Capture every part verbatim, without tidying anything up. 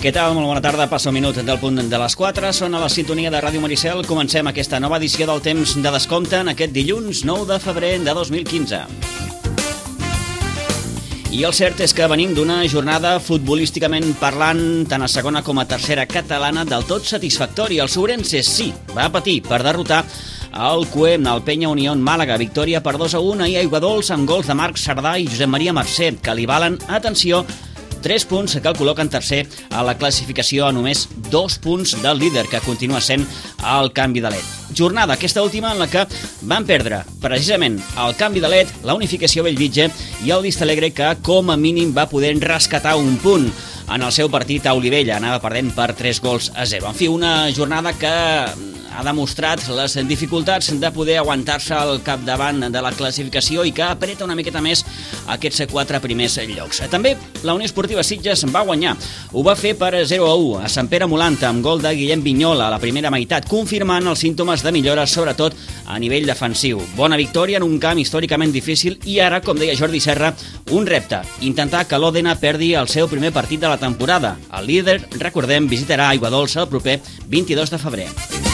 Què tal? Molt bona tarda. Passa un minut del punt de les quatre. Són a la sintonia de Ràdio Maricel. Comencem aquesta nova edició del Temps de Descompte en aquest dilluns nou de febrer de dos mil quinze. I el cert és que venim d'una jornada futbolísticament parlant, tant a segona com a tercera catalana, del tot satisfactòria. El Ourense sí, va patir per derrotar el C U E, el Penya Unión Màlaga. Victòria per dos a un ahir a Aiguadols amb gols de Marc Sardà i Josep Maria Mercè, que li valen, atenció, tres punts que el col·loquen tercer a la classificació a només dos punts del líder, que continua sent el Canvi de Led. Jornada, aquesta última, en la que van perdre precisament el Canvi de Led, la Unificació Bellvitge i el Vistalegre, que com a mínim va poder rescatar un punt en el seu partit a Olivella. Anava perdent per tres gols a zero. En fi, una jornada que ha demostrat les dificultats de poder aguantar-se al capdavant de la classificació i que apreta una miqueta més aquests quatre primers llocs. També la Unió Esportiva Sitges va guanyar. Ho va fer per zero a u a Sant Pere Molanta amb gol de Guillem Vignola a la primera meitat, confirmant els símptomes de millora, sobretot a nivell defensiu. Bona victòria en un camp històricament difícil i ara, com deia Jordi Serra, un repte: intentar que l'Òdena perdi el seu primer partit de la temporada. El líder, recordem, visitarà Aiguadols el proper vint-i-dos de febrer.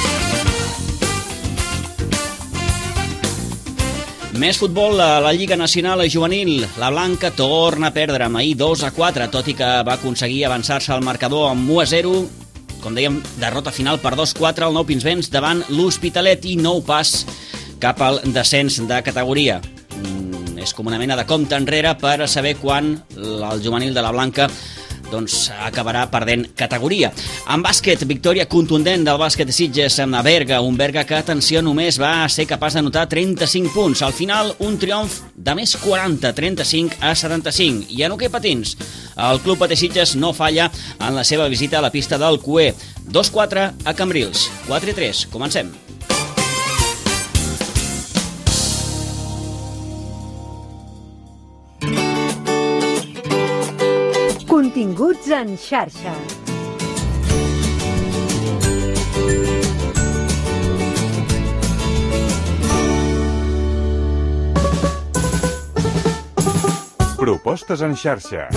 Més futbol a la Lliga Nacional Juvenil. La Blanca torna a perdre amb ahir dos a quatre, tot i que va aconseguir avançar-se al marcador amb u a zero. Com dèiem, derrota final per dos a quatre al Nou Pinsbens davant l'Hospitalet i nou pas cap al descens de categoria. Mm, és com una mena de compte enrere per saber quan el juvenil de la Blanca doncs acabarà perdent categoria. En bàsquet, victòria contundent del bàsquet de Sitges amb la Berga, un Berga que, atenció, només va ser capaç de notar trenta-cinc punts. Al final, un triomf de més quaranta, trenta-cinc a setanta-cinc. I en hoquei patins, el Club Patí Sitges no falla en la seva visita a la pista del C U E. dos a quatre a Cambrils, quatre a tres. Comencem. Continguts en xarxa. Propostes en xarxa.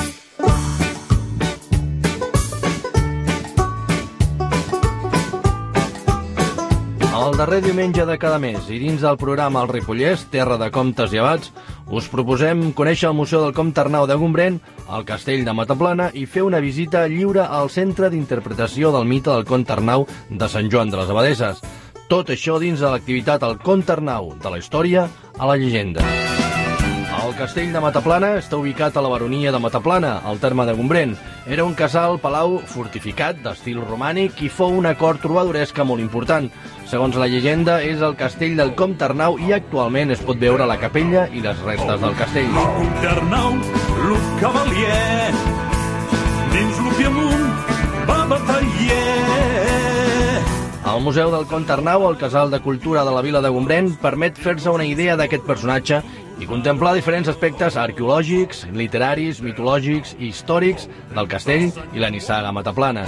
El darrer diumenge de cada mes i dins del programa El Ripollès, terra de comptes i abats, us proposem conèixer el Museu del Comte Arnau de Gombrèn, el Castell de Mataplana i fer una visita lliure al Centre d'Interpretació del Mite del Comte Arnau de Sant Joan de les Abadesses. Tot això dins de l'activitat El Comte Arnau, de la història a la llegenda. El Castell de Mataplana està ubicat a la baronia de Mataplana, al terme de Gombrèn. Era un casal-palau fortificat d'estil romànic i fou una cort trobadoresca molt important. Segons la llegenda, és el castell del Comte Arnau i actualment es pot veure la capella i les restes del castell. El Comte Arnau, l'ús cavalier, dins l'Upiamunt va bataller. El Museu del Comte Arnau, el Casal de Cultura de la Vila de Gombrèn, permet fer-se una idea d'aquest personatge i contemplar diferents aspectes arqueològics, literaris, mitològics i històrics del castell i la nissaga Mataplana.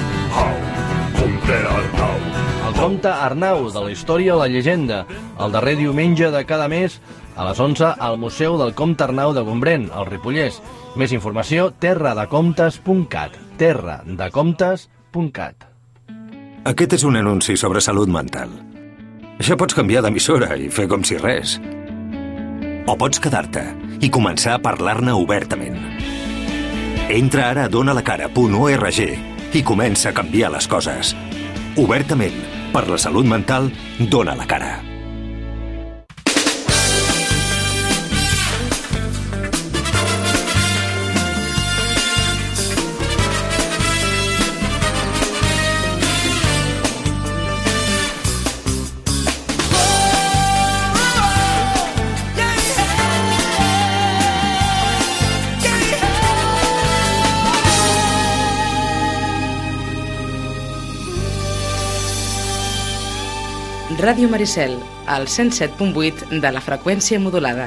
El Comte Arnau, de la història a la llegenda, el darrer diumenge de cada mes, a les onze, al Museu del Comte Arnau de Gombrèn, al Ripollès. Més informació, terra de comptes punt cat, terra de comptes punt cat. Aquest és un anunci sobre salut mental. Això pots canviar d'emissora i fer com si res. O pots quedar-te i començar a parlar-ne obertament. Entra ara a donalacara punt org i comença a canviar les coses. Obertament, per la salut mental, dona la cara. Ràdio Maricel, al cent set punt vuit de la freqüència modulada.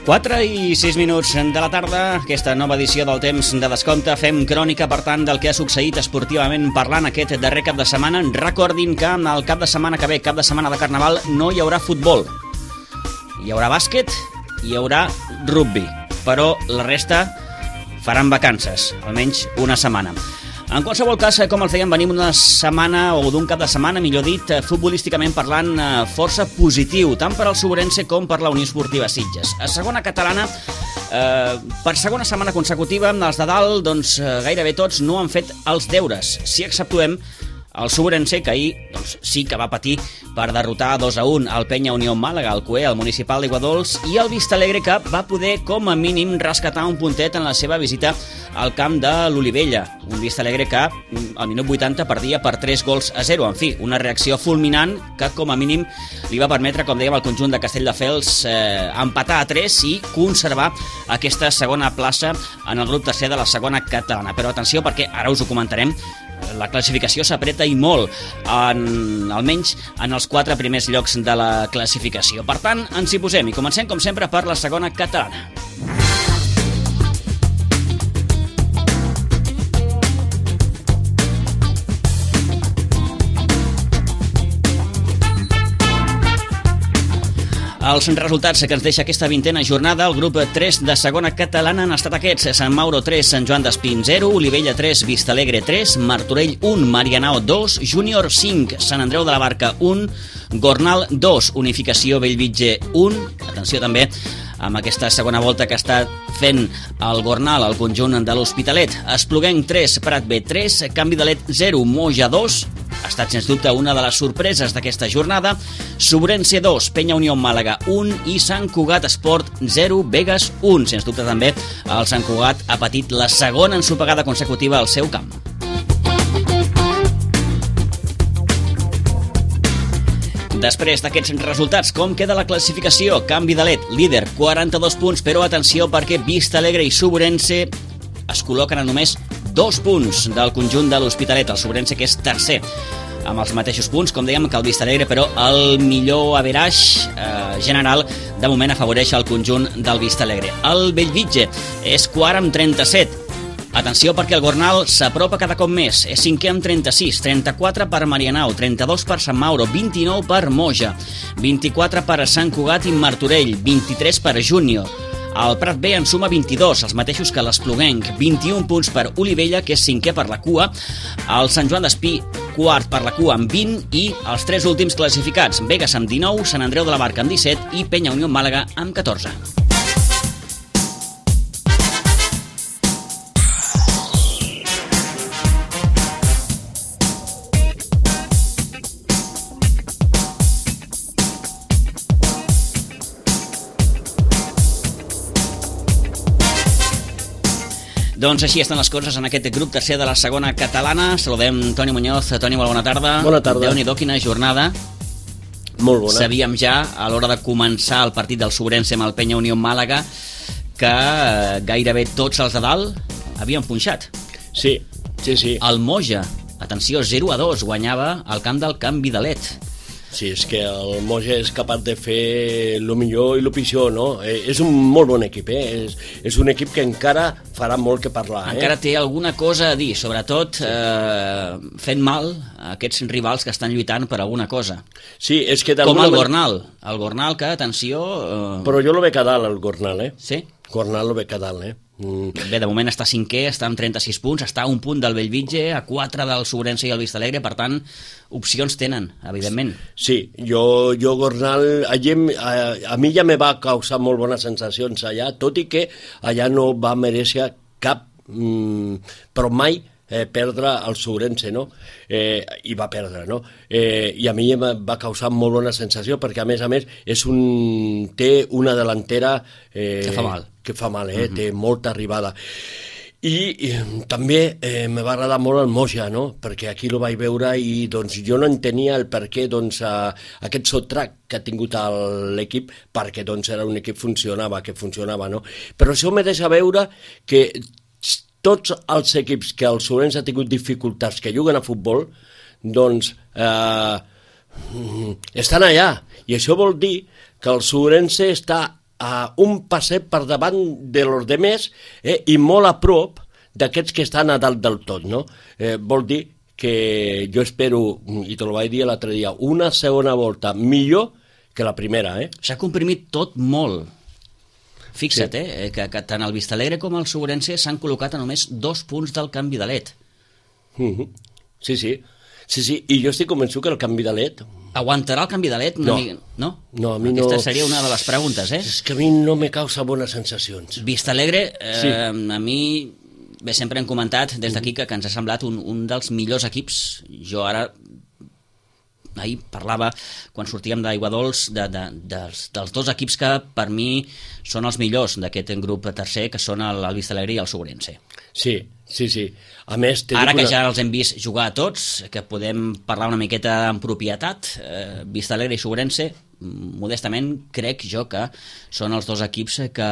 quatre i sis minuts de la tarda, aquesta nova edició del Temps de Descompte. Fem crònica, per tant, del que ha succeït esportivament parlant aquest darrer cap de setmana. Recordin que el cap de setmana que ve, cap de setmana de Carnaval, no hi haurà futbol. Hi haurà bàsquet, hi haurà rugby, però la resta faran vacances, almenys una setmana. En qualsevol cas, com els dèiem, venim una setmana, o d'un cap de setmana, millor dit, futbolísticament parlant, força positiu, tant per al Sobrense com per la Unió Esportiva Sitges. A segona catalana, eh, per segona setmana consecutiva, els de dalt, doncs, gairebé tots no han fet els deures, si exceptuem el Sobrense, que ahir doncs, sí que va patir per derrotar dos a un al Penya Unió Màlaga, al Cué, al Municipal d'Iguadols, i el Vistalegre, que va poder, com a mínim, rescatar un puntet en la seva visita al camp de l'Olivella. Un Vistalegre que al minut vuitanta perdia per tres gols a zero. En fi, una reacció fulminant que, com a mínim, li va permetre, com dèiem, al conjunt de Castelldefels eh, empatar a tres i conservar aquesta segona plaça en el grup tercer de la segona catalana. Però atenció, perquè ara us ho comentarem, la classificació s'apreta i molt, en, almenys en els quatre primers llocs de la classificació. Per tant, ens hi posem i comencem, com sempre, per la segona catalana. Els resultats que ens deixa aquesta vintena jornada, el grup tres de segona catalana han estat aquests: Sant Mauro tres, Sant Joan d'Espí zero, Olivella tres, Vistalegre tres, Martorell un, Marianao dos, Júnior cinc, Sant Andreu de la Barca un, Gornal dos, Unificació Bellvitge un. Atenció també amb aquesta segona volta que està fent el Gornal, el conjunt de l'Hospitalet. Espluguenc tres, Prat B tres, Canvi de Let zero, Moja dos. Ha estat, sens dubte, una de les sorpreses d'aquesta jornada. Sobrense dos, Penya Unió Màlaga un i Sant Cugat Esport zero, Vegas un. Sens dubte també el Sant Cugat ha patit la segona ensopegada consecutiva al seu camp. Després d'aquests resultats, com queda la classificació? Canvi de Let, líder, quaranta-dos punts, però atenció perquè Vistalegre i Sobrense es col·loquen a només dos punts del conjunt de l'Hospitalet, el Sobrense, que és tercer, amb els mateixos punts, com dèiem, que el Vistalegre, però el millor average eh, general de moment afavoreix el conjunt del Vistalegre. El Bellvitge és quart amb trenta-set. Atenció perquè el Gornal s'apropa cada cop més, és cinquè amb trenta-sis, trenta-quatre per Marianao, trenta-dos per Sant Mauro, vint-i-nou per Moja, vint-i-quatre per Sant Cugat i Martorell, vint-i-tres per Júnior. El Prat B en suma vint-i-dos, els mateixos que l'Espluguenc, vint-i-un punts per Olivella, que és cinquè per la cua, el Sant Joan d'Espí, quart per la cua amb vint, i els tres últims classificats, Vegas amb dinou, Sant Andreu de la Barca amb disset i Penya Unió Màlaga amb catorze. Doncs així estan les coses en aquest grup tercer de la segona catalana. Saludem Toni Muñoz. Toni, molt bona tarda. Bona tarda. Déu-n'hi-do, quina jornada. Molt bona. Sabíem ja, a l'hora de començar el partit del Sobrense amb el Penya Unió Màlaga, que gairebé tots els de dalt havien punxat. Sí, sí, sí. El Moja, atenció, zero a dos, guanyava al camp del Canvi de Let. Sí, és que el Moja és capaç de fer el millor i el pitjor, no? Eh, és un molt bon equip, eh? És, és un equip que encara farà molt que parlar, eh? Encara té alguna cosa a dir, sobretot eh, fent mal a aquests rivals que estan lluitant per alguna cosa. Sí, és que com el manera... Gornal. El Gornal que, atenció... Eh... Però jo lo veig a dalt, el Gornal, eh? Sí? Gornal lo veig a dalt, eh? Mm. Bé, de moment està cinquè, està amb trenta-sis punts, està a un punt del Bellvitge, a quatre del Sobrense i el Vistalegre, per tant, opcions tenen, evidentment. Sí, jo, jo Gornal, allà, a, a mi ja me va causar molt bones sensacions allà, tot i que allà no va mereixer cap, mm, però mai, eh, perdre el Sobrense, no? Eh, I va perdre, no? Eh, I a mi em va causar molt bona sensació perquè, a més a més, és un, té una delantera... Eh, que fa mal. Que fa mal, eh? Uh-huh. Té molta arribada. I, i també eh, me va agradar molt el Moja, no? Perquè aquí lo vaig veure i doncs, jo no entenia el per què doncs, a, aquest sotrac que ha tingut l'equip, perquè doncs, era un equip que funcionava, que funcionava, no? Però això me deixa veure que tots els equips que el Sobrense ha tingut dificultats que juguen a futbol, doncs eh, estan allà. I això vol dir que el Sobrense està a un passet per davant de los demés eh, i molt a prop d'aquests que estan a dalt del tot, no? Eh, vol dir que jo espero, i te lo vaig dir l'altre dia, una segona volta millor que la primera, eh? S'ha comprimit tot molt. Fixa't, Sí. eh, que, que tant el Vistalegre com el Sobrense s'han col·locat a només dos punts del canvi de led. Uh-huh. Sí, sí. Sí, sí, i jo estic convençut que el canvi de led... Aguantarà el canvi de led? No. Mica... No? No, a mi Aquesta no... seria una de les preguntes, eh? És que a mi no me causa bones sensacions. Vistalegre, eh, Sí. a mi... Bé, sempre hem comentat des d'aquí que, que ens ha semblat un, un dels millors equips. Jo ara... Ahir parlava, quan sortíem d'Aigua Dols, de, de, dels, dels dos equips que per mi són els millors d'aquest grup tercer, que són el, el Vistalegre i el Sobrense. Sí, sí, sí. A més... Ara que una... ja els hem vist jugar a tots, que podem parlar una miqueta en propietat, eh, Vistalegre i Sobrense, modestament crec jo que són els dos equips que,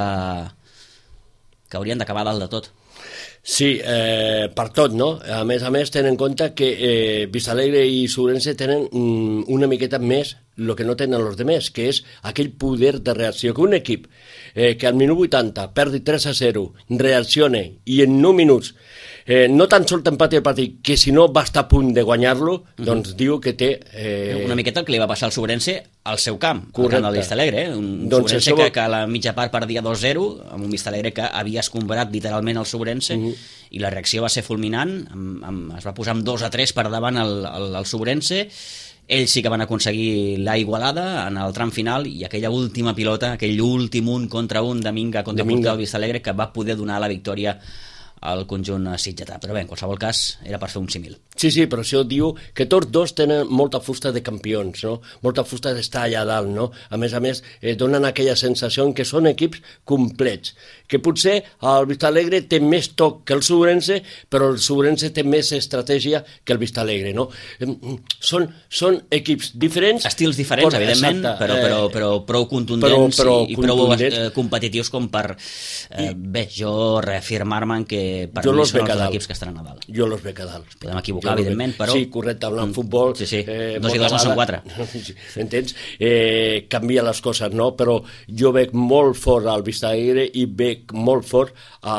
que haurien d'acabar dalt de tot. Sí, eh, per tot, no? A més a més, tenen en compte que eh, Vistalegre i Sobrense tenen mm, una miqueta més el que no tenen els demés, que és aquell poder de reacció. Que un equip eh, que al minut vuitanta perdi tres a zero, reaccione i en nou minuts eh, no tan sols t'empati el partit, que si no va estar a punt de guanyar-lo, uh-huh. doncs diu que té... Eh... Una miqueta el que li va passar al Sobrense al seu camp, Correcte. al camp del Vistalegre, eh? Un Doncs Sobrense això... que, que a la mitja part perdia dos zero, amb un Vistalegre que havia escombrat literalment el Sobrense, uh-huh. i la reacció va ser fulminant, amb, amb, es va posar amb dos a tres per davant el, el, el Sobrense. Ells sí que van aconseguir la igualada en el tram final i aquella última pilota, aquell últim un contra un de Minga contra de Minga. el Vistalegre, que va poder donar la victòria al conjunt sitgetà. Però bé, en qualsevol cas, era per fer un símil. Sí, sí, però això diu que tots dos tenen molta fusta de campions, no? Molta fusta d'estar allà dalt, no? A més a més, eh, donen aquella sensació que són equips complets, que potser el Vistalegre té més toc que el Sobrense, però el Sobrense té més estratègia que el Vistalegre, no? Són, són equips diferents... Estils diferents, però, evidentment, exacte, però, però, eh, però prou contundents però, però i, i prou contundents. eh, competitius com per... Eh, I, bé, jo reafirmar-me que per jo mi los són veig els a dos dalt. equips que estaran a dalt. Jo los veig a dalt. Podem equivocar, evidentment, però... Sí, correcte, en el futbol... Sí, sí, eh, dos i dos no són quatre. Entens? Eh, canvia les coses, no? Però jo veig molt fort al Vistalegre i veig molt fort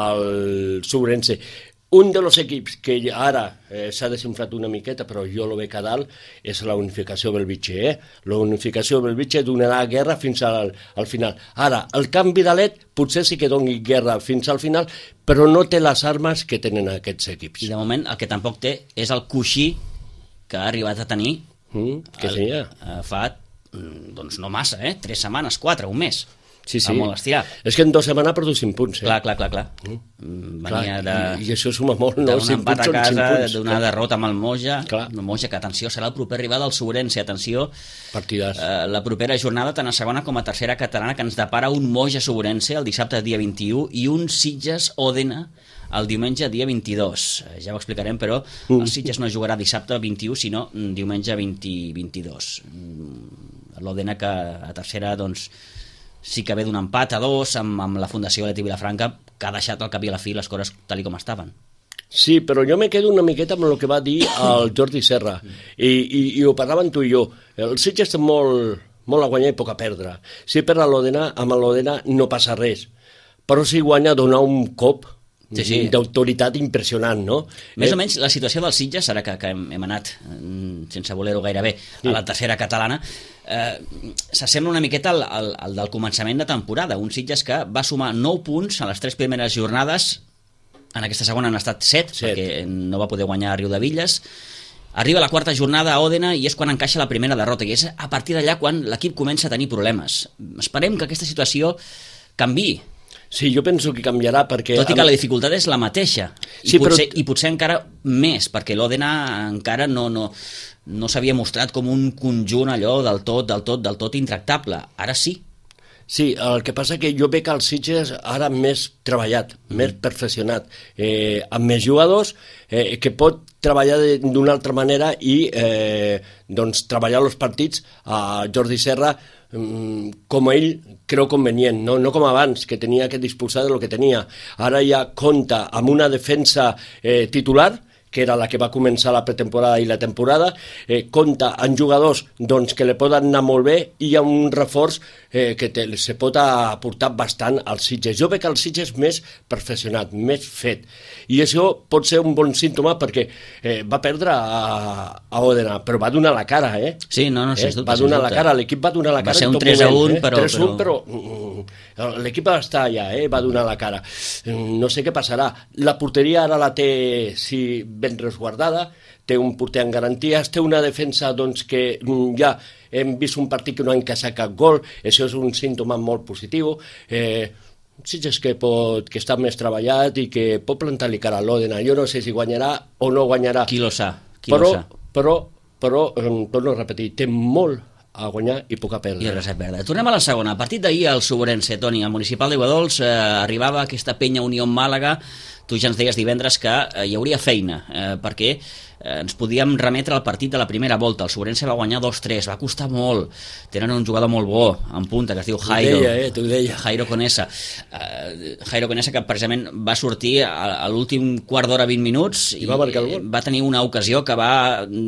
al Sobrense. Un dels equips que ara eh, s'ha desinflat una miqueta, però jo lo veig a dalt, és la unificació Belvitge. Eh? La unificació Belvitge donarà guerra fins al, al final. Ara, el canvi de led potser sí que doni guerra fins al final, però no té les armes que tenen aquests equips. I de moment el que tampoc té és el coixí que ha arribat a tenir Mm, que el, seria? eh, fa, doncs no massa, eh? Tres setmanes, quatre, un mes. Sí, sí. Va molt estirar. És que en dues setmanes ha perdut cinc punts. Eh? Clar, clar, clar, clar. Mm. Venia Clar, de... I, I això suma molt, no? d'un cinc empat a punts són cinc casa, punts. d'una derrota amb el Moja. Clar. El Moja, que atenció, serà el proper rival del Sobrense, atenció. Partidàs. Eh, la propera jornada, tant a segona com a tercera catalana, que ens depara un Moja Sobrense el dissabte dia vint-i-u i un Sitges Òdena el diumenge dia vint-i-dos. Eh, ja ho explicarem, però mm. el Sitges no jugarà dissabte vint-i-u, sinó diumenge vint, vint-i-dos. Mm, L'Òdena, que a tercera, doncs, sí que ve d'un empat a dos amb, amb la Fundació Leti Vilafranca, que ha deixat al cap i a la fi les coses tal i com estaven. Sí, però jo me quedo una miqueta amb el que va dir el Jordi Serra, i, i, i ho parlaven tu i jo. El Sitges té molt, molt a guanyar i poc a perdre. Si perd l'Òdena, amb l'Òdena no passa res, però si guanya donar un cop sí, sí. d'autoritat impressionant, no? Més eh? o menys la situació dels Sitges, ara que, que hem, hem anat, sense voler-ho gairebé, Sí. a la tercera catalana, eh, s'assembla una miqueta al, al, al del començament de temporada. Un Sitges que va sumar nou punts a les tres primeres jornades, en aquesta segona han estat set, Set. perquè no va poder guanyar a Riudevilles. Arriba la quarta jornada a Òdena i és quan encaixa la primera derrota, i és a partir d'allà quan l'equip comença a tenir problemes. Esperem que aquesta situació canviï. Sí, jo penso que canviarà perquè... Tot i que la dificultat és la mateixa, i, Sí, però- potser, i potser encara més, perquè l'Òdena encara no, no, no s'havia mostrat com un conjunt allò del tot, del tot, del tot intractable. Ara sí. Sí, el que passa que jo veig el Sitges ara més treballat, mm. més perfeccionat, eh, amb més jugadors, eh, que pot treballar de- d'una altra manera i eh, doncs, treballar els partits a Jordi Serra mm, com ell creu convenient, no, no com abans, que tenia que disposar de lo que tenia. Ara ja compta amb una defensa eh, titular que era la que va començar la pretemporada i la temporada, eh, compta amb jugadors doncs, que li poden anar molt bé i hi ha un reforç eh, que te, se pot aportar bastant als Sitges. Jo veig el Sitges més perfeccionat, més fet, i això pot ser un bon símptoma perquè eh, va perdre a, a Òdena, però va donar la cara, eh? Sí, no, no, eh? sens dubte. Va donar la cara, l'equip va donar la cara. Va ser un en tot tres a un, moment, eh? però... tres a un, però... però l'equip està allà, eh? Va donar la cara. No sé què passarà. La porteria ara la té, si ben resguardada, té un porter en garanties, té una defensa doncs, que ja hem vist un partit que no ha encaixat cap gol, això és un símptoma molt positiu. Eh, Sitges que, pot, que està més treballat i que pot plantar-li cara a l'Òdena. Jo no sé si guanyarà o no guanyarà. Qui lo sa, qui però, lo sa. Però, però, torno a repetir, té molt a guanyar i poc a perdre. I res a perdre. Tornem a la segona. A partit d'ahir al Sobrense, Toni, al municipal d'Iguadols, eh, arribava aquesta penya Unió Màlaga. Tu ja ens deies divendres que eh, hi hauria feina, eh, perquè eh, ens podíem remetre al partit de la primera volta. El Sobrense va guanyar dos tres, va costar molt. Tenen un jugador molt bo, en punta, que es diu Jairo. T'ho deia, eh? T'ho deia. Jairo Conesa. Uh, Jairo Conesa, que precisament va sortir a, a l'últim quart d'hora, vint minuts, i, I va marcar el gol. Va tenir una ocasió que va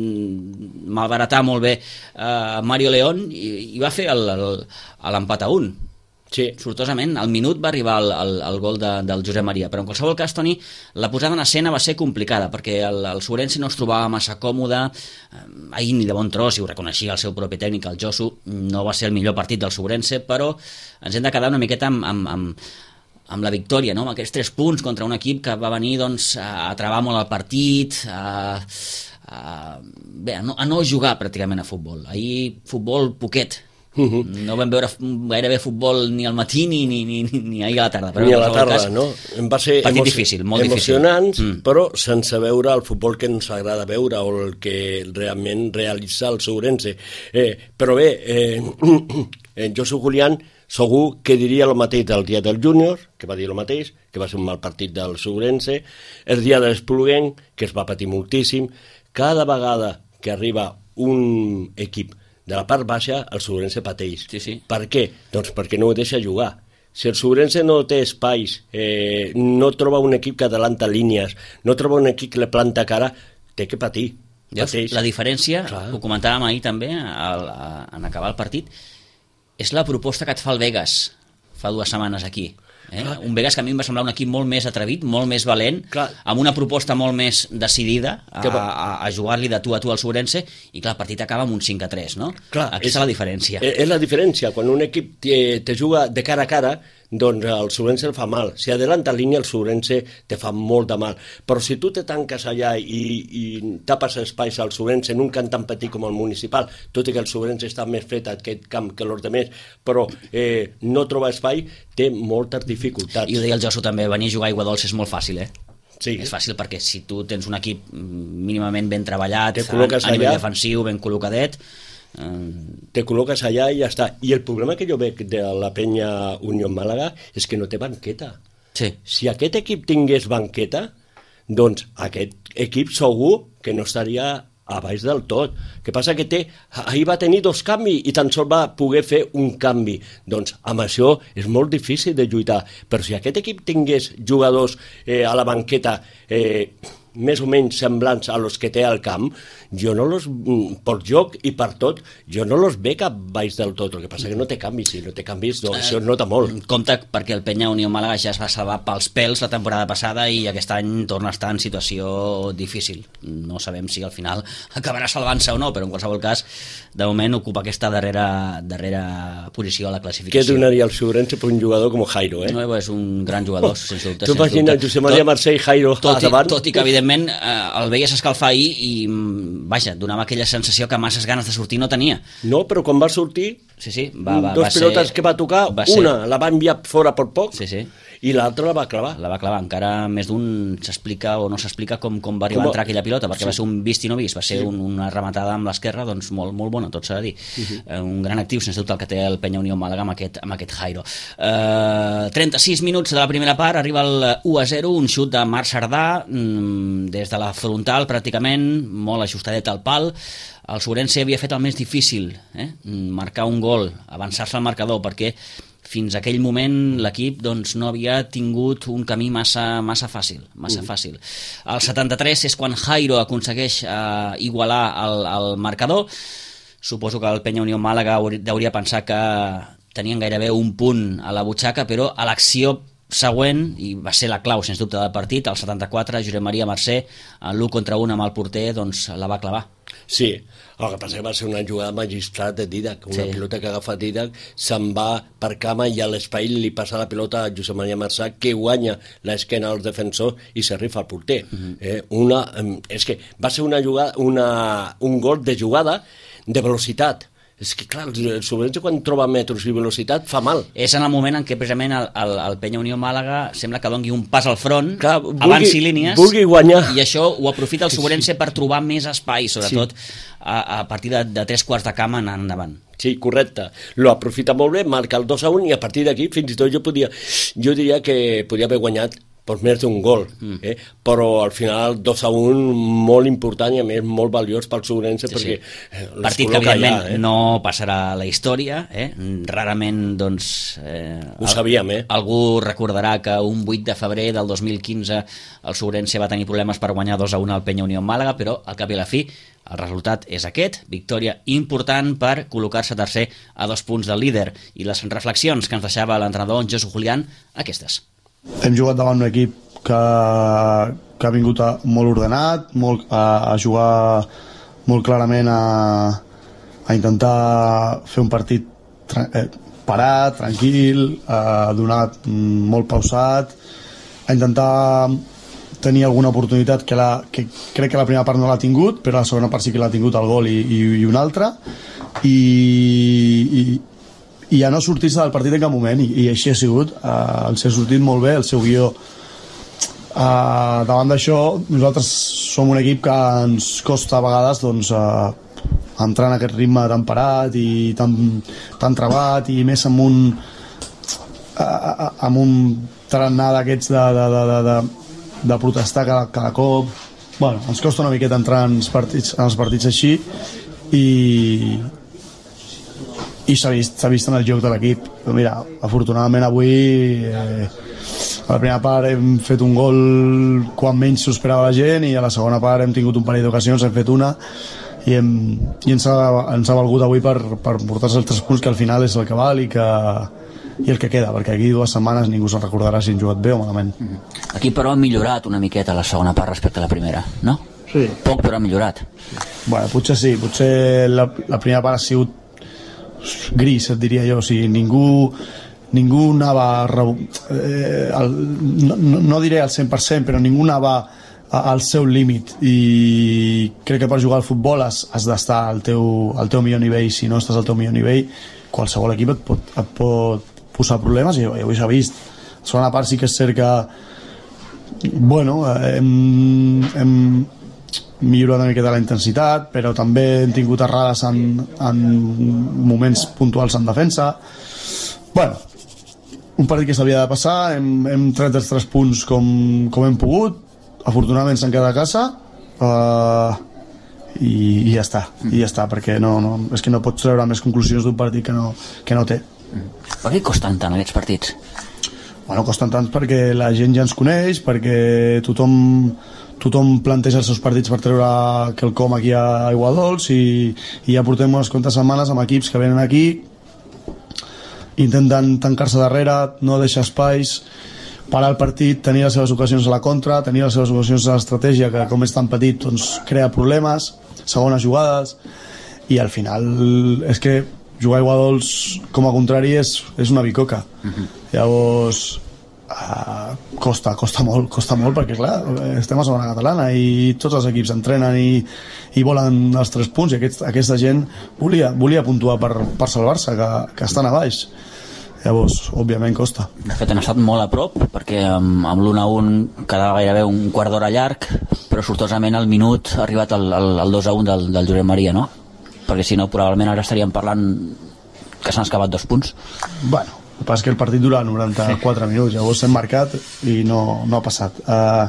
mm, malbaratar molt bé uh, Mario León i, i va fer l'empat a un. Sí. Sortosament, al minut va arribar el, el, el gol de, del Josep Maria, però en qualsevol cas, Toni, la posada en escena va ser complicada, perquè el, el Sobrense no es trobava massa còmode, eh, ahir ni de bon tros, i ho reconeixia el seu propi tècnic, el Josu, no va ser el millor partit del Sobrense, però ens hem de quedar una miqueta amb, amb, amb, amb la victòria, no? Amb aquests tres punts contra un equip que va venir doncs, a, a travar molt el partit, a, a, bé, a, no, a no jugar pràcticament a futbol. Ahir futbol poquet. Uh-huh. No vam veure gairebé futbol ni al matí ni, ni, ni, ni ahir a la tarda, però ni a la tarda, cas, no? Em va ser partit difícil, molt emocionants, difícil. Mm. Però sense veure el futbol que ens agrada veure o el que realment realitza el Sobrense. Eh, però bé, eh, jo soc Julián, segur que diria el mateix del dia del júnior, que va dir el mateix, que va ser un mal partit del Sobrense, el dia de l'Espluguenc, que es va patir moltíssim. Cada vegada que arriba un equip de la part baixa, el Sobrense pateix. Sí, sí. Per què? Doncs perquè no ho deixa jugar. Si el Sobrense no té espais, eh, no troba un equip que adelanta línies, no troba un equip que le planta cara, té que patir. Llavors, la diferència, clar, ho comentàvem ahir també, al, a, en acabar el partit, és la proposta que et fa el Vegas fa dues setmanes aquí. Eh? Un Vegas que a mi em va semblar un equip molt més atrevit, molt més valent, clar, amb una proposta molt més decidida a, a, a jugar-li de tu a tu al Sobrense, i clar, el partit acaba amb un cinc a tres, no? Clar, aquí és, està la diferència. És la diferència, quan un equip te, te juga de cara a cara, doncs el Sobrense el fa mal. Si adelanta línia, el Sobrense te fa molt de mal. Però si tu te tanques allà i, i tapes espais al Sobrense en un camp tan petit com el municipal, tot i que el Sobrense està més fred a aquest camp que els altres, però eh, no troba espai, té moltes dificultats. I ho deia el Josu també, venir a jugar a Iguadols és molt fàcil, eh? Sí. És fàcil perquè si tu tens un equip mínimament ben treballat, te col·loques a, a nivell allà, defensiu, ben col·locadet, te col·loques allà i ja està. I el problema que jo veig de la penya Unió Màlaga és que no té banqueta. Sí. Si aquest equip tingués banqueta, doncs aquest equip segur que no estaria a baix del tot. El que passa que té, ahir va tenir dos canvis i tan sols va poder fer un canvi. Doncs amb això és molt difícil de lluitar. Però si aquest equip tingués jugadors eh, a la banqueta eh, més o menys semblants a los que té al camp, jo no los, per joc i per tot, jo no los veig a baix del tot. El que passa que no té canvis, si no té canvis, doncs això es nota molt. Compte, perquè el Penya Unió Màlaga ja es va salvar pels pèls la temporada passada i aquest any torna a estar en situació difícil. No sabem si al final acabarà salvant-se o no, però en qualsevol cas, de moment ocupa aquesta darrera, darrera posició a la classificació. Què donaria el Sobrense per un jugador com Jairo, eh? No, és un gran jugador, oh, sense dubte. Tu imagines Josep Maria Mercè i Jairo tot, a davant? Tot i que, evidentment, el veies escalfar ahir i, vaja, donava aquella sensació que masses ganes de sortir no tenia. No, però quan va sortir, sí, sí, va, va, dos va pilotes ser, que va tocar, va una ser... la va enviar fora per poc, sí, sí, i l'altra la va clavar. La va clavar, encara més d'un s'explica o no s'explica com, com va arribar com a entrar aquella pilota, perquè sí, va ser un vist i no vist, va ser sí, un, una rematada amb l'esquerra, doncs molt, molt bona, tot s'ha de dir. Uh-huh. uh, un gran actiu, sense dubte, el que té el Penya Unió Màlaga amb aquest, amb aquest Jairo. Uh, trenta-sis minuts de la primera part, arriba el u a zero, un xut de Marc Sardà, mm, des de la frontal pràcticament, molt ajustadet al pal. El Sobrense havia fet el més difícil, eh? marcar un gol, avançar-se al marcador, perquè fins a aquell moment l'equip doncs, no havia tingut un camí massa, massa fàcil. Massa mm. fàcil. El setanta-tres és quan Jairo aconsegueix eh, igualar el, el marcador. Suposo que el Penya Unió Màlaga hauria pensar que tenien gairebé un punt a la butxaca, però a l'acció següent, i va ser la clau sens dubte del partit, el setanta-quatre, Josep Maria Mercè, l'u contra un amb el porter, doncs la va clavar. Sí, el que passa que va ser una jugada magistral de Didac, una sí. pilota que agafa Didac, se'n va per cama i a l'espai li passa la pilota a Josep Maria Mercè, que guanya l'esquena als defensors i s'arrifa al porter. Uh-huh. eh, una, és que va ser una jugada, una, un gol de jugada de velocitat. És que, clar, el Sobrense quan troba metros i velocitat fa mal. És en el moment en què precisament el, el, el Penya Unió Màlaga sembla que doni un pas al front, clar, vulgui, avanci línies, vulgui guanyar. I això ho aprofita el Sobrense sí. per trobar més espai, sobretot sí. a, a partir de, de tres quarts de camp anant endavant. Sí, correcte. Lo aprofita molt bé, marca el dos a un i a partir d'aquí fins i tot jo podia, jo diria que podia haver guanyat per més d'un gol, eh? però al final dos a un molt important i a més molt valiós pel Sobrense sí, perquè sí. partit que evidentment allà, eh? no passarà a la història, eh? rarament doncs eh, ho sabíem, eh? algú recordarà que un vuit de febrer del dos mil quinze el Sobrense va tenir problemes per guanyar dos a un al Penya Unió Màlaga, però al cap i a la fi el resultat és aquest, victòria important per col·locar-se tercer a dos punts del líder, i les reflexions que ens deixava l'entrenador Josu Julián, aquestes. Hem jugat davant un equip que, que ha vingut a, molt ordenat, molt, a, a jugar molt clarament a, a intentar fer un partit tra eh, parat, tranquil, a donar molt pausat, a intentar tenir alguna oportunitat que, la, que crec que la primera part no l'ha tingut, però la segona part sí que l'ha tingut el gol i, i, i una altra, i, i i a no sortir-se del partit en cap moment, i, i així ha sigut. Uh, els ha sortit molt bé el seu guió. Uh, davant d'això, nosaltres som un equip que ens costa a vegades doncs, uh, entrar en aquest ritme tan parat i tan, tan trebat, i més amb un uh, amb un tarannà d'aquests de, de, de, de, de, de protestar cada, cada cop. Bueno, ens costa una miqueta entrar en els partits, en els partits així, i i s'ha vist, s'ha vist en el joc de l'equip. Mira, afortunadament avui eh, a la primera part hem fet un gol quan menys s'ho esperava la gent, i a la segona part hem tingut un parell d'ocasions, hem fet una i, hem, i ens, ha, ens ha valgut avui per, per portar-se els tres punts, que al final és el que val i, que, i el que queda, perquè aquí dues setmanes ningú se'n recordarà si han jugat bé o malament. Aquí però ha millorat una miqueta la segona part respecte a la primera, no? Sí. Poc, però ha millorat. Bueno, potser sí, potser la, la primera part ha sigut gris, et diria jo. O sigui, ningú ningú anava eh, el, no, no diré al cent per cent, però ningú anava a, al seu límit, i crec que per jugar al futbol has, has d'estar al teu, al teu millor nivell. Si no estàs al teu millor nivell, qualsevol equip et pot, et pot posar problemes, i avui s'ha vist. La segona part sí que és cert que bueno, hem, hem millorat una miqueta la intensitat, però també hem tingut errades en, en moments puntuals en defensa. Bueno, un partit que s'havia de passar, hem, hem tret els tres punts com, com hem pogut, afortunadament s'han quedat a casa, uh, i, i ja està, i ja està, perquè no, no, és que no pots treure més conclusions d'un partit que no, que no té. Per què costen tant aquests partits? Bueno, costen tant perquè la gent ja ens coneix, perquè tothom tothom planteja els seus partits per treure quelcom aquí a Aiguadols, i, i ja portem unes quantes setmanes amb equips que venen aquí, intenten tancar-se darrere, no deixar espais, parar el partit, tenir les seves ocasions a la contra, tenir les seves ocasions a l'estratègia, que com és tan petit doncs crea problemes, segones jugades, i al final és que jugar a Aiguadols com a contrari és, és una bicoca. Uh-huh. Llavors Uh, costa, costa molt, costa molt perquè clar, estem a segona catalana i tots els equips entrenen i, i volen els tres punts, i aquest, aquesta gent volia, volia puntuar per, per salvar-se, que, que estan a baix. Llavors, òbviament costa. De fet, han estat molt a prop, perquè amb, amb l'u a un quedava gairebé un quart d'hora llarg, però sortosament al minut ha arribat el, el, el dos a un del, del Josep Maria, no? Perquè si no, probablement ara estaríem parlant que s'han escapat dos punts. Bueno, el que passa és que el partit dura noranta-quatre minuts, llavors hem marcat i no, no ha passat. Uh,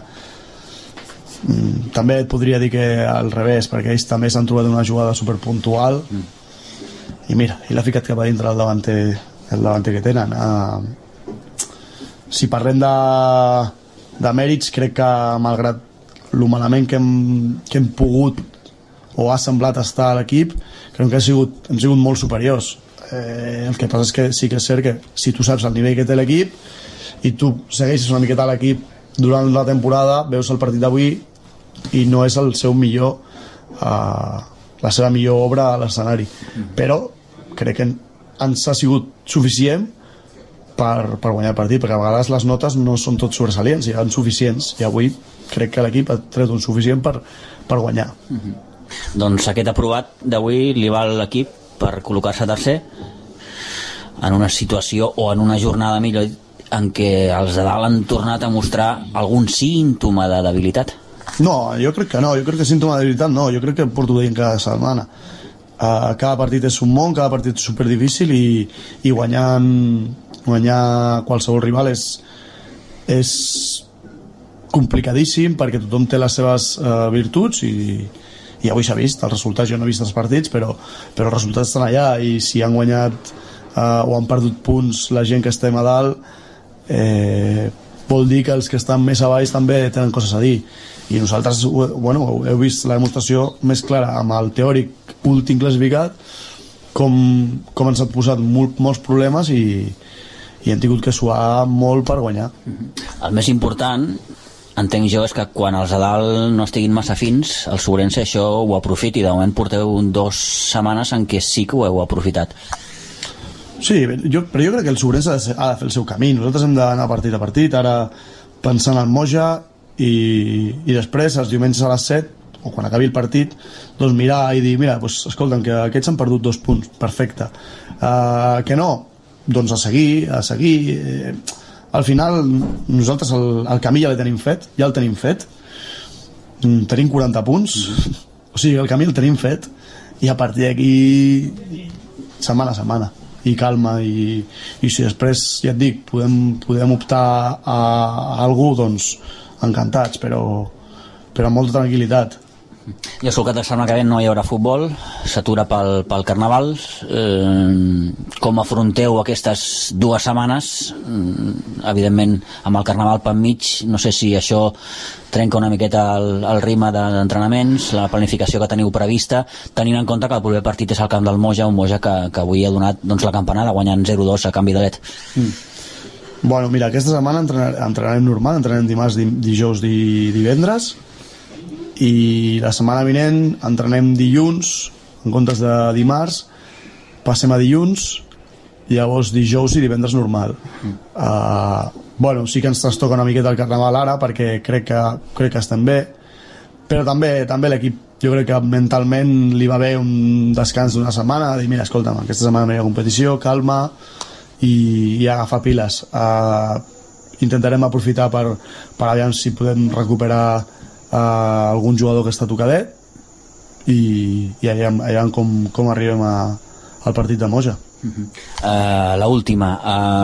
també et podria dir que al revés, perquè ells també s'han trobat una jugada superpuntual, mm. i mira, i l'ha ficat cap a dintre el davanter el davanter que tenen. Uh, si parlem de, de mèrits, crec que malgrat lo malament que hem, que hem pogut o ha semblat estar a l'equip, crec que hem sigut, hem sigut molt superiors. Eh, el que passa és que sí que és cert que si tu saps el nivell que té l'equip i tu segueixes una miqueta l'equip durant la temporada, veus el partit d'avui i no és el seu millor uh, la seva millor obra a l'escenari, però crec que ens ha sigut suficient per, per guanyar el partit, perquè a vegades les notes no són tot sobresalients, hi ha suficients, i avui crec que l'equip ha tret un suficient per, per guanyar. Mm-hmm. Doncs aquest aprovat d'avui li va a l'equip per col·locar-se tercer en una situació o en una jornada, millor dit, en què els de dalt han tornat a mostrar algun símptoma de debilitat. No, jo crec que no, jo crec que símptoma de debilitat no, jo crec que porto dient cada setmana. Uh, cada partit és un món, cada partit és superdifícil i, i guanyar, guanyar qualsevol rival és, és complicadíssim perquè tothom té les seves uh, virtuts i, i avui s'ha vist, els resultats, jo no he vist els partits, però, però els resultats estan allà i si han guanyat uh, o han perdut punts la gent que estem a dalt, eh, vol dir que els que estan més a baix també tenen coses a dir, i nosaltres bueno, heu vist la demostració més clara amb el teòric últim classificat com, com ens ha posat molt, molts problemes i, i hem tingut que suar molt per guanyar. El més important, entenc jo, és que quan els de dalt no estiguin massa fins, el Sobrense això ho aprofiti. De moment porteu dues setmanes en què sí que ho heu aprofitat. Sí, jo, però jo crec que el Sobrense ha de, ha de fer el seu camí. Nosaltres hem d'anar partit a partit, ara pensant en Moja i, i després, els diumenges a les set, o quan acabi el partit, doncs mirar i dir, mira, doncs, escolta'm, que aquests han perdut dos punts, perfecte. Uh, que no? Doncs a seguir, a seguir... Eh, al final nosaltres el, el camí ja l'he tenim fet, ja el tenim fet, tenim quaranta punts, o sigui, el camí el tenim fet i a partir d'aquí setmana a setmana i calma i, i si després, ja et dic, podem, podem optar a, a algú, doncs encantats, però, però amb molta tranquil·litat. I el solcat de la setmana que ve no hi haurà futbol, s'atura pel, pel Carnaval. Eh, com afronteu aquestes dues setmanes? Eh, evidentment, amb el Carnaval per mig, no sé si això trenca una miqueta el, el ritme d'entrenaments, la planificació que teniu prevista, tenint en compte que el proper partit és al camp del Moja, un Moja que, que avui ha donat doncs, la campanada guanyant zero dos a canvi de let. Mm. Bueno, mira, aquesta setmana entrenar, entrenarem normal, entrenarem dimarts, di, dijous, di, divendres, i la setmana vinent entrenem dilluns en comptes de dimarts, passem a dilluns, llavors dijous i divendres normal. mm. uh, bueno, sí que ens trastoca una miqueta el Carnaval ara perquè crec que, crec que estem bé, però també, també l'equip jo crec que mentalment li va bé un descans d'una setmana, dir mira, escolta'm, aquesta setmana no hi ha competició, calma i, i agafar piles. Uh, intentarem aprofitar per, per aviam si podem recuperar Uh, algun jugador que està tocadet i, i allà, allà com, com arribem a, al partit de Moja. uh-huh. uh, La última,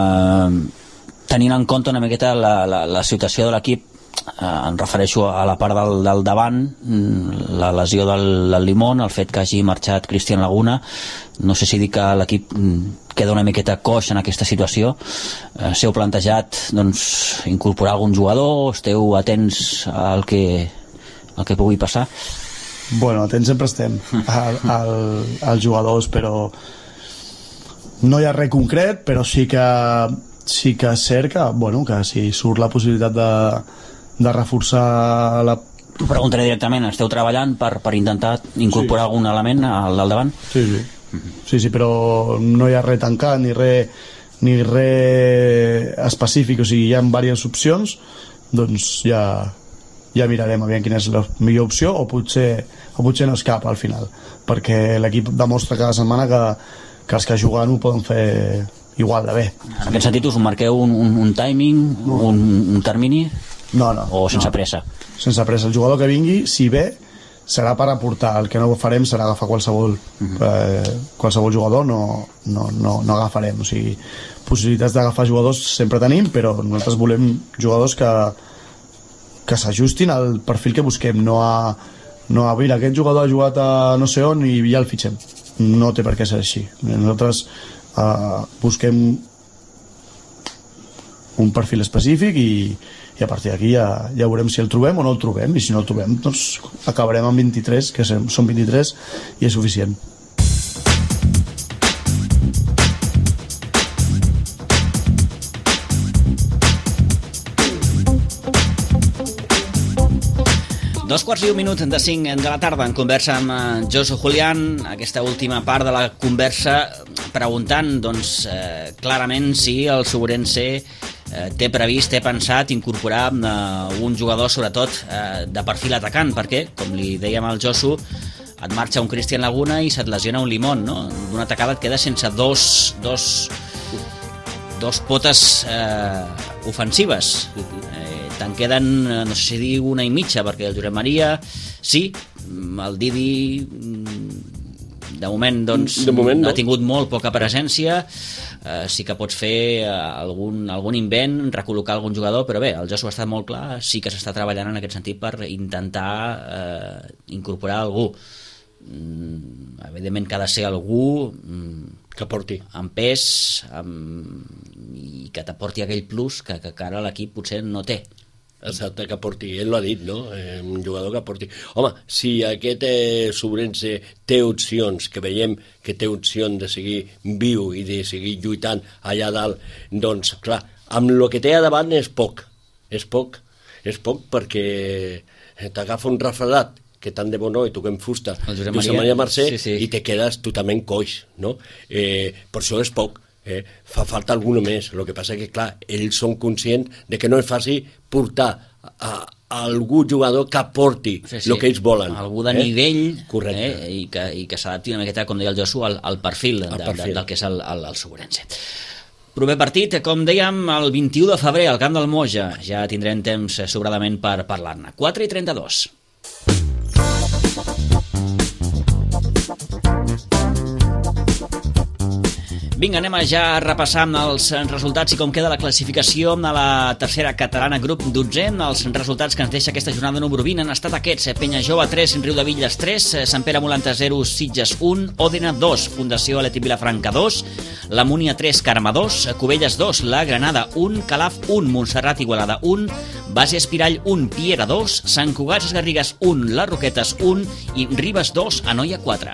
uh, tenint en compte una miqueta la, la, la situació de l'equip, uh, em refereixo a la part del, del davant, la lesió del, del Limón, el fet que hagi marxat Cristian Laguna, no sé si dir que l'equip queda una miqueta coix en aquesta situació. Uh, s'heu plantejat doncs, incorporar algun jugador, esteu atents al que el que pugui passar? Bueno, atents sempre estem al, al, als jugadors, però no hi ha res concret, però sí que sí que és cert que, bueno, que si surt la possibilitat de, de reforçar la... Ho preguntaré directament, esteu treballant per, per intentar incorporar sí. algun element al, al davant? Sí, sí. Sí, sí, però no hi ha res tancat ni res, ni res específic, o sigui, hi ha diverses opcions, doncs ja... ja mirarem aviam quina és la millor opció o potser, o potser no és cap al final, perquè l'equip demostra cada setmana que, que els que juguen ho poden fer igual de bé. En aquest sentit us marqueu un, un, un timing, no. un, un termini? No, no. O sense no. pressa? Sense pressa. El jugador que vingui, si ve, serà per aportar. El que no farem serà agafar qualsevol uh-huh. eh, qualsevol jugador, no, no, no, no agafarem. O sigui, possibilitats d'agafar jugadors sempre tenim, però nosaltres volem jugadors que que s'ajustin al perfil que busquem, no a, no a mira, aquest jugador ha jugat a no sé on i ja el fitxem. No té per què ser així. Nosaltres uh, busquem un perfil específic i, i a partir d'aquí ja, ja veurem si el trobem o no el trobem, i si no el trobem doncs acabarem amb vint-i-tres, que són vint-i-tres i és suficient. Dos quarts i un minut de cinc de la tarda en conversa amb Josu Julián, aquesta última part de la conversa preguntant doncs, eh, clarament si el Sobrense eh, té previst, té pensat incorporar eh, un jugador sobretot eh, de perfil atacant, perquè, com li dèiem al Josu, et marxa un Cristian Laguna i se't lesiona un Limón, no? D'una tacada et queda sense dos, dos, dos potes eh, ofensives. Te'n queden, no sé si dir una i mitja, perquè el Josep Maria, sí, el Didi, de moment, doncs, de moment, no. Ha tingut molt poca presència, eh, sí que pots fer algun, algun invent, recol·locar algun jugador, però bé, el Josu ha estat molt clar, sí que s'està treballant en aquest sentit per intentar eh, incorporar algú. Mm, evidentment que ha de ser algú mm, que porti amb pes amb, i que t'aporti aquell plus que, que ara l'equip potser no té. Exacte, que porti, ell l'ha dit, no? Eh, un jugador que porti. Home, si aquest eh, Sobrense té opcions, que veiem que té opció de seguir viu i de seguir lluitant allà dalt, doncs, clar, amb el que té a davant és poc, és poc, és poc perquè t'agafa un refredat, que tant de bo no, i toquem fusta, Josep Maria, Maria Mercè, sí, sí. i te quedes totalment coix, no? Eh, per això és poc. Eh, fa falta alguna més, el que passa que clar, ells són conscients de que no és fàcil portar a, a algú jugador que aporti sí, sí. el que ells volen, algú de eh? nivell correcte, eh? i que, i que s'adapti una miqueta, com deia el Josu, al, al perfil, de, perfil. De, del que és el, el, el Sobrense. Proper partit, com dèiem, el vint-i-u de febrer al camp del Moja, ja tindrem temps sobradament per parlar-ne. quatre i trenta-dos. Vinga, anem a ja a repassar els resultats i com queda la classificació a la tercera catalana grup dotze. Els resultats que ens deixa aquesta jornada número vint han estat aquests: Penya Jove tres, Riudevilles tres, Sant Pere Molanta zero, Sitges un, Òdena dos, Fundació Atlètic Vilafranca dos, la Múnia tres, Carme dos, Cubelles dos, la Granada un, Calaf un, Montserrat Igualada un, Base Espirall un, Piera dos, Sant Cugat Garrigues un, Les Roquetes un i Ribes dos, Anoia quatre.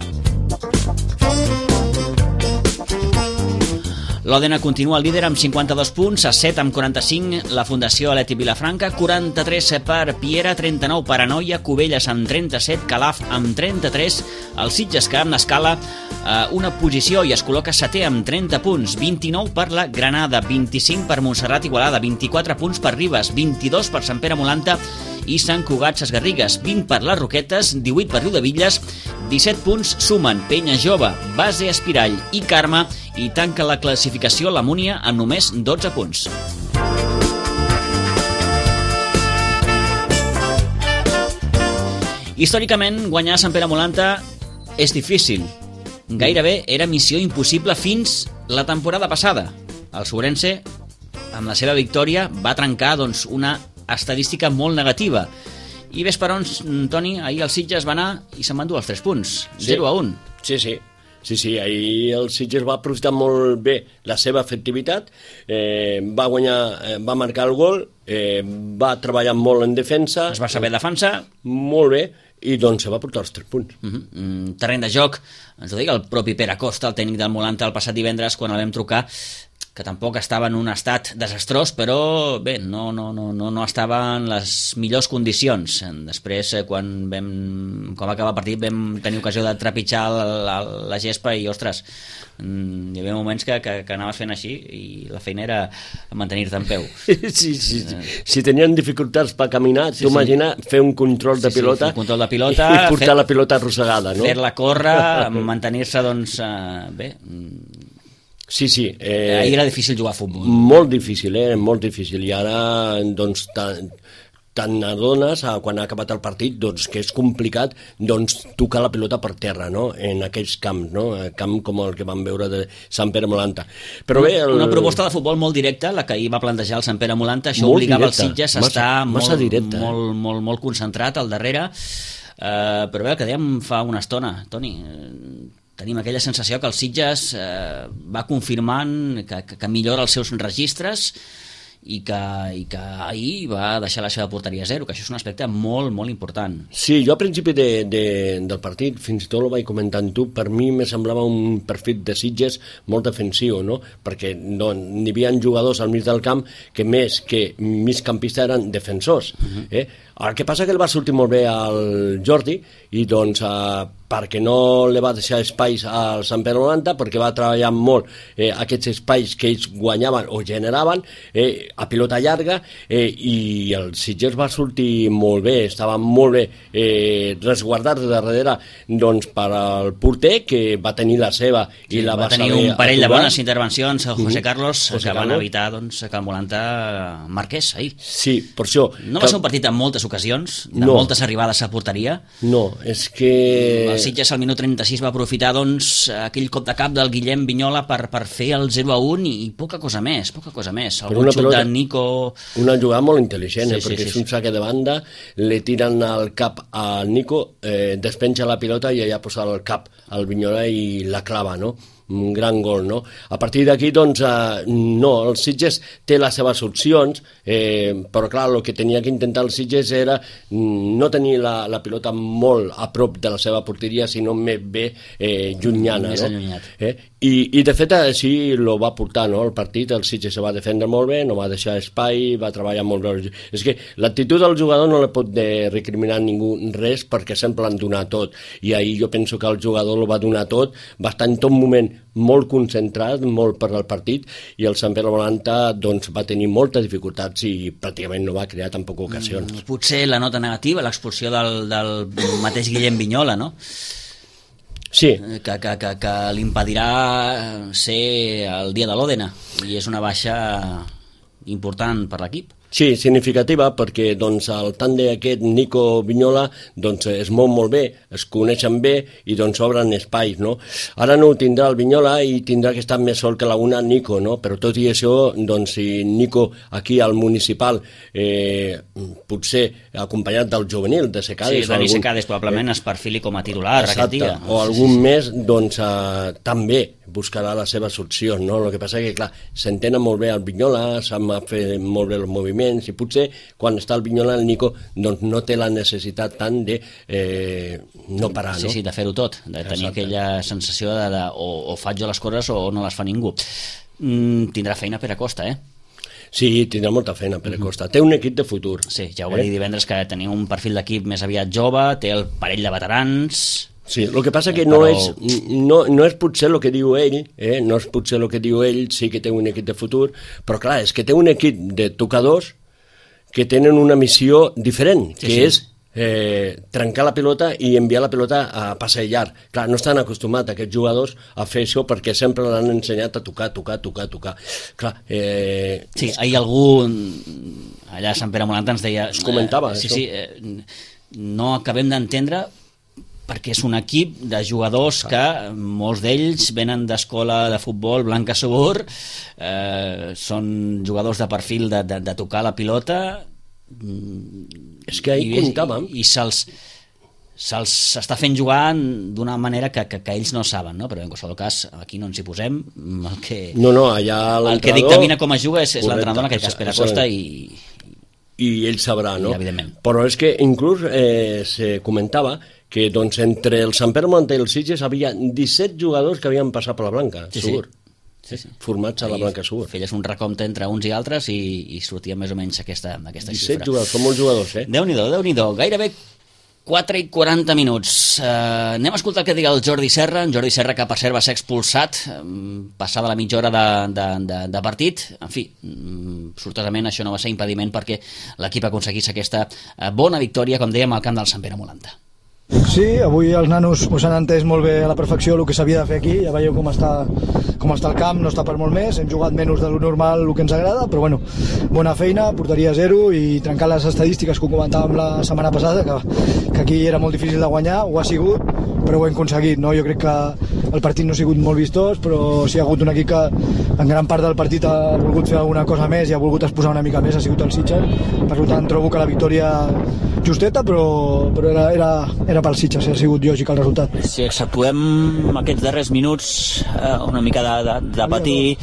L'Òdena continua líder amb cinquanta-dos punts, a set amb quaranta-cinc la Fundació Atlètic Vilafranca, quaranta-tres per Piera, trenta-nou per Anoia, Cubelles amb trenta-set, Calaf amb trenta-tres, el Sitges que amb l'escala eh, una posició i es col·loca setè amb trenta punts, vint-i-nou per la Granada, vint-i-cinc per Montserrat Igualada, vint-i-quatre punts per Ribes, vint-i-dos per Sant Pere Molanta i Sant Cugat Sesgarrigues, vint per les Roquetes, divuit per Riudevilles, disset punts sumen Penya Jove, Base Espirall i Carme, i tanca la classificació la Múnia amb només dotze punts. Històricament, guanyar Sant Pere Molanta és difícil. Gairebé era missió impossible fins la temporada passada. El Sobrense, amb la seva victòria, va trencar doncs, una estadística molt negativa. I ves per on, Toni, ahir el Sitges va anar i se'n van dur els tres punts, sí. zero a un. Sí, sí. Sí, sí, ahir el Sitges va aprofitar molt bé la seva efectivitat, eh, va guanyar, eh, va marcar el gol, eh, va treballar molt en defensa. Es va saber defensar. Molt bé, i doncs se va portar els tres punts. Uh -huh. mm, terreny de joc, ens ho deia el propi Pere Costa, el tècnic del Molanta, el passat divendres, quan el vam trucar, que tampoc estava en un estat desastrós, però bé, no, no, no, no, no estava en les millors condicions. Després, quan vam, quan va acabar el partit, vam tenir ocasió de trepitjar la, la, la gespa i, ostres, hi havia moments que, que, que anaves fent així i la feina era mantenir-te en peu. Sí, sí, sí. Si tenien dificultats per caminar, sí, tu imagina sí. fer un control de sí, pilota, sí, un control de pilota i portar fer, la pilota arrossegada, no? Fer-la córrer, mantenir-se, doncs, eh, bé... Sí, sí. Eh, Ahir era difícil jugar a futbol. Molt difícil, eh? Molt difícil. I ara, doncs, tant adones, quan ha acabat el partit, doncs, que és complicat doncs, tocar la pilota per terra, no? En aquells camps, no? Camp com el que vam veure de Sant Pere Molanta. Però bé, el... Una proposta de futbol molt directa, la que ahir va plantejar el Sant Pere Molanta, això molt obligava directa. Els Sitges a massa, estar massa molt, molt, molt, molt concentrat al darrere, uh, però bé, el que dèiem fa una estona, Toni, tenim aquella sensació que el Sitges eh, va confirmant que, que, que millora els seus registres i que, i que ahir va deixar la seva porteria a zero, que això és un aspecte molt, molt important. Sí, jo al principi de, de, del partit, fins i tot ho vaig comentar amb tu, per mi me semblava un perfil de Sitges molt defensiu, no? Perquè no, n'hi havia jugadors al mig del camp que més que migcampistes eren defensors. Uh-huh. eh? El que passa que el va sortir molt bé al Jordi i doncs eh, perquè no li va deixar espais al Sant Pere noranta, perquè va treballar molt eh, aquests espais que ells guanyaven o generaven eh, a pilota llarga eh, i el Sitges va sortir molt bé, estava molt bé eh, resguardat de darrere doncs, per al porter que va tenir la seva i sí, la va, va tenir un parell aturar. De bones intervencions el José Carlos, José que van Carlos. evitar doncs, que el Molanta marqués ahir. Sí, per això. No va que... ser un partit amb moltes ocasions, de no. moltes arribades a porteria. No, és que... El Sitges al minut trenta-sis va aprofitar doncs, aquell cop de cap del Guillem Vignola per, per fer el zero a un i, i poca cosa més, poca cosa més. Algun xut de Nico... Una jugada molt intel·ligent, sí, eh, perquè sí, sí, és un sí. saque de banda, le tiren al cap al Nico, eh, despenja la pilota i allà posa el cap al Vignola i la clava, no? Un gran gol, no? A partir d'aquí, doncs, eh, no, el Sitges té les seves opcions, eh, però clar, el que tenia que intentar el Sitges era no tenir la, la pilota molt a prop de la seva porteria, sinó més bé eh, llunyana, més no? allunyat. Eh? I, I de fet així lo va portar, no? El partit, el Sitges se va defendre molt bé, no va deixar espai, va treballar molt bé. És que l'actitud del jugador no li pot de recriminar ningú res perquè sempre l'han donat tot, i ahir jo penso que el jugador lo va donar tot, va estar en tot moment molt concentrat, molt per al partit, i el Sant Pere Volanta doncs, va tenir moltes dificultats i pràcticament no va crear tampoc ocasions. Mm, potser la nota negativa, l'expulsió del, del mateix Guillem Vignola, no? Sí. Que, que, que, que li impedirà ser el dia de l'Òdena, i és una baixa important per l'equip. Sí, significativa, perquè doncs, el tàndem aquest Nico Vignola doncs, es mou molt bé, es coneixen bé i doncs obren espais, no? Ara no ho tindrà el Vignola i tindrà que estar més sol que la una Nico, no? Però tot i això, doncs, si Nico aquí al municipal, eh, potser acompanyat del juvenil, de Secades... Sí, Dani algun... Secades probablement eh? es perfili com a titular Exacte, aquest dia. O algun més, doncs, eh, també buscarà les seves opcions, no? El que passa és que, clar, s'entenen molt bé el Vignola, sap fer molt bé els moviments, i potser quan està el Vignola, el Nico, doncs no té la necessitat tant de eh, no parar, sí, no? Sí, de fer-ho tot, de tenir Exacte. aquella sensació de, de o, o faig jo les coses o no les fa ningú. Mm, tindrà feina per Acosta, eh? Sí, tindrà molta feina per Acosta. Té un equip de futur. Sí, ja ho va dir eh? divendres que tenia un perfil d'equip més aviat jove, té el parell de veterans... Sí, el que passa que no, però... és, no, no és potser el que diu ell, eh? no és potser el que diu ell, sí que té un equip de futur, però clar, és que té un equip de tocadors que tenen una missió diferent, sí, que sí. és eh, trencar la pilota i enviar la pilota a passejar llarg. Clar, no estan acostumats aquests jugadors a fer això perquè sempre l'han ensenyat a tocar, tocar, tocar, tocar. Clar, eh... Sí, ahir algú allà a Sant Pere Molanta ens deia... Es comentava, eh, sí, això. Sí, eh, no acabem d'entendre perquè és un equip de jugadors que molts d'ells venen d'escola de futbol Blanca Subur, eh, són jugadors de perfil de, de, de tocar la pilota, és que ahir comptàvem i, i se'ls se'ls està fent jugar d'una manera que, que, que ells no saben, no? Però en qualsevol cas aquí no ens hi posem, el que, no, no, allà el que dictamina com es juga és, és l'entrenador, en aquest cas Pere Acosta, i, i ell sabrà, no? I, evidentment. Però és que inclús eh, se comentava que doncs, entre el Sant Pere Molanta i el Sitges havia disset jugadors que havien passat per la Blanca, sí, Subur. Sí, sí. Formats a la Blanca Subur. Feies un recompte entre uns i altres i, i sortia més o menys aquesta, aquesta disset xifra. jugadors, són molts jugadors, eh? Déu-n'hi-do, Déu-n'hi-do. Gairebé quatre i quaranta minuts. Uh, anem a escoltar el que diga el Jordi Serra. En Jordi Serra, que per cert va ser expulsat um, passada la mitja hora de, de, de, de partit. En fi, um, sortosament això no va ser impediment perquè l'equip aconseguís aquesta uh, bona victòria, com dèiem, al camp del Sant Pere Molanta. Sí, avui els nanos s'han entès molt bé a la perfecció el que s'havia de fer aquí. Ja veieu com està, com està el camp, no està per molt més, hem jugat menys de lo normal, el que ens agrada, però bueno, bona feina, porteria zero i trencar les estadístiques que ho comentàvem la setmana passada, que, que aquí era molt difícil de guanyar, ho ha sigut, però ho hem aconseguit, no? Jo crec que el partit no ha sigut molt vistós, però si hi ha hagut un equip que en gran part del partit ha volgut fer alguna cosa més i ha volgut exposar una mica més, ha sigut el Sitges. Per tant, trobo que la victòria justeta, però, però era, era, era pel Sitges, ha sigut lògic el resultat. Si exceptuem aquests darrers minuts, eh, una mica de, de, de patir,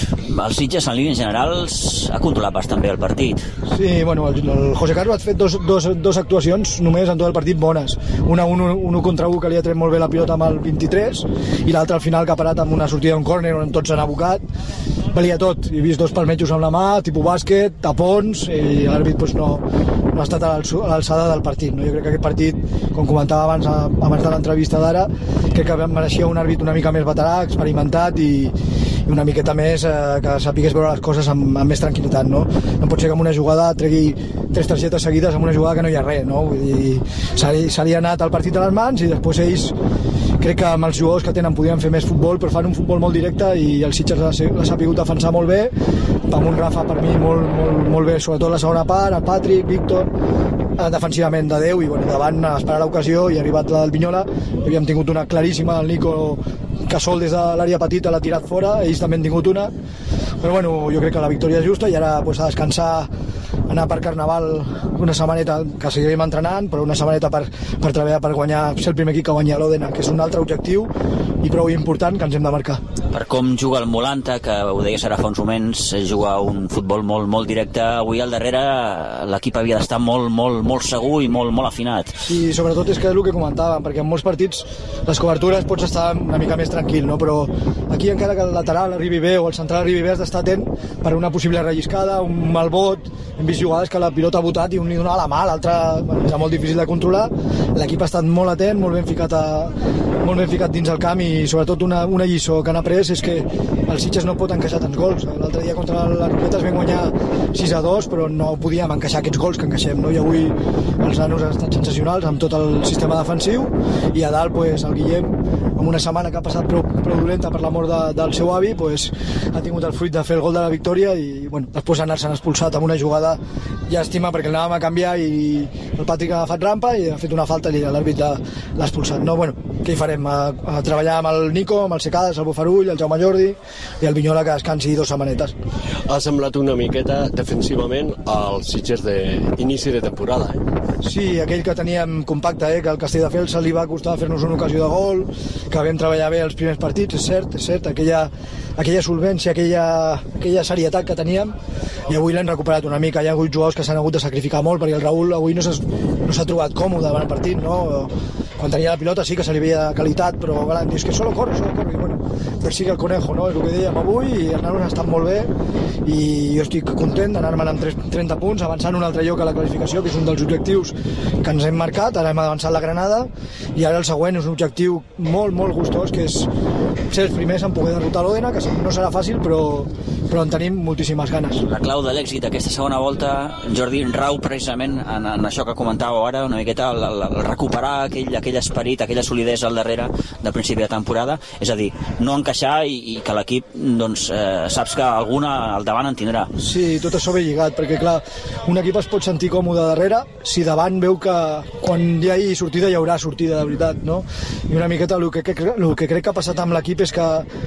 el Sitges en línies generals ha controlat bastant bé el partit. Sí, bueno, el, el José Carlos ha fet dos, dos, dos actuacions només en tot el partit bones. Una un, un contra un que li ha tret molt bé la pilota amb el vint-i-tres i l'altra al final que ha parat amb una sortida d'un córner on tots s'han abocat. Valia tot, he vist dos palmetjos amb la mà, tipus bàsquet, tapons, i l'àrbit pues, no, no ha estat a l'alçada del partit. No? Jo crec que aquest partit, com comentava abans, abans de l'entrevista d'ara, crec que mereixia un àrbit una mica més veterà, experimentat i, i una miqueta més eh, que sapigués veure les coses amb, amb més tranquil·litat. No? No pot ser que en una jugada tregui tres targetes seguides amb una jugada que no hi ha res. No? Vull dir, se li, se li ha anat el partit a les mans i després ells crec que amb els jugadors que tenen podien fer més futbol, però fan un futbol molt directe i el Sitges l'ha sapigut defensar molt bé, amb un Rafa per mi molt, molt, molt bé, sobretot la segona part, el Patrick, Víctor, defensivament de Déu, i bueno, davant a esperar l'ocasió i ha arribat la del Vinyola, havíem tingut una claríssima, el Nico que sol des de l'àrea petita l'ha tirat fora, ells també han tingut una, però bueno, jo crec que la victòria és justa i ara pues, a descansar, anar per Carnaval una setmaneta, que seguirem entrenant, però una setmaneta per, per treballar per guanyar, ser el primer equip que guanya l'Òdena, que és un altre objectiu i prou important que ens hem de marcar. Per com juga el Molanta, que ho deies ara fa uns moments, juga un futbol molt, molt directe, avui al darrere l'equip havia d'estar molt, molt, molt segur i molt, molt afinat. Sí, sobretot és que és el que comentàvem, perquè en molts partits les cobertures pots estar una mica més tranquil, no? Però aquí encara que el lateral arribi bé o el central arribi bé has d'estar atent per una possible relliscada, un mal bot. Hem vist jugades que la pilota ha botat i un li donava la mà, l'altre bueno, és molt difícil de controlar. L'equip ha estat molt atent, molt ben ficat, a, molt ben ficat dins el camp i sobretot una, una lliçó que han après és que el Sitges no pot encaixar tants gols. L'altre dia contra les Roquetes vam guanyar sis a dos, però no podíem encaixar aquests gols que encaixem, no? I avui els nanos han estat sensacionals amb tot el sistema defensiu i a dalt pues, el Guillem, amb una setmana que ha passat prou, prou dolenta per la mort de, del seu avi, pues, ha tingut el fruit de fer el gol de la victòria i bueno, després anar-se'n expulsat amb una jugada llàstima perquè l'anàvem a canviar i el Patrick ha agafat rampa i ha fet una falta i l'àrbit l'ha expulsat. No, bueno, què hi farem? A, a treballar amb el Nico, amb el Secades, el Bofarull, el Jaume Jordi i el Vinyola que descansi dues setmanetes. Ha semblat una miqueta defensivament al Sitges d'inici de temporada, eh? Sí, aquell que teníem compacte, eh? Que el Castelldefels se li va costar fer-nos una ocasió de gol, que vam treballar bé els primers partits, és cert, és cert, aquella, aquella solvència, aquella, aquella serietat que teníem i avui l'hem recuperat una mica. Hi ha hagut jugadors que s'han hagut de sacrificar molt perquè el Raül avui no s'ha no trobat còmode davant el partit, no? Quan tenia la pilota sí que se li veia qualitat, però Galant dius que solo corre, solo corre, i bueno, persigue el conejo, no? És el que dèiem avui i els nanos estan molt bé i jo estic content d'anar-me'n amb trenta punts, avançant un altre lloc a la classificació, que és un dels objectius que ens hem marcat. Ara hem avançat la Granada i ara el següent és un objectiu molt, molt gustós, que és ser els primers en poder derrotar l'Òdena, que no serà fàcil, però, però en tenim moltíssimes ganes. La clau de l'èxit d'aquesta segona volta, Jordi, rau precisament en, en això que comentàveu ara, una miqueta el, el, el recuperar aquell, aquell esperit, aquella solidesa al darrere del principi de temporada, és a dir, no encaixar i, i que l'equip, doncs, eh, saps que alguna al davant en tindrà. Sí, tot això ve lligat, perquè clar, un equip es pot sentir còmode darrere si davant veu que quan hi hagi sortida hi haurà sortida de veritat, no? I una miqueta el que, el que crec que ha passat amb l'equip és que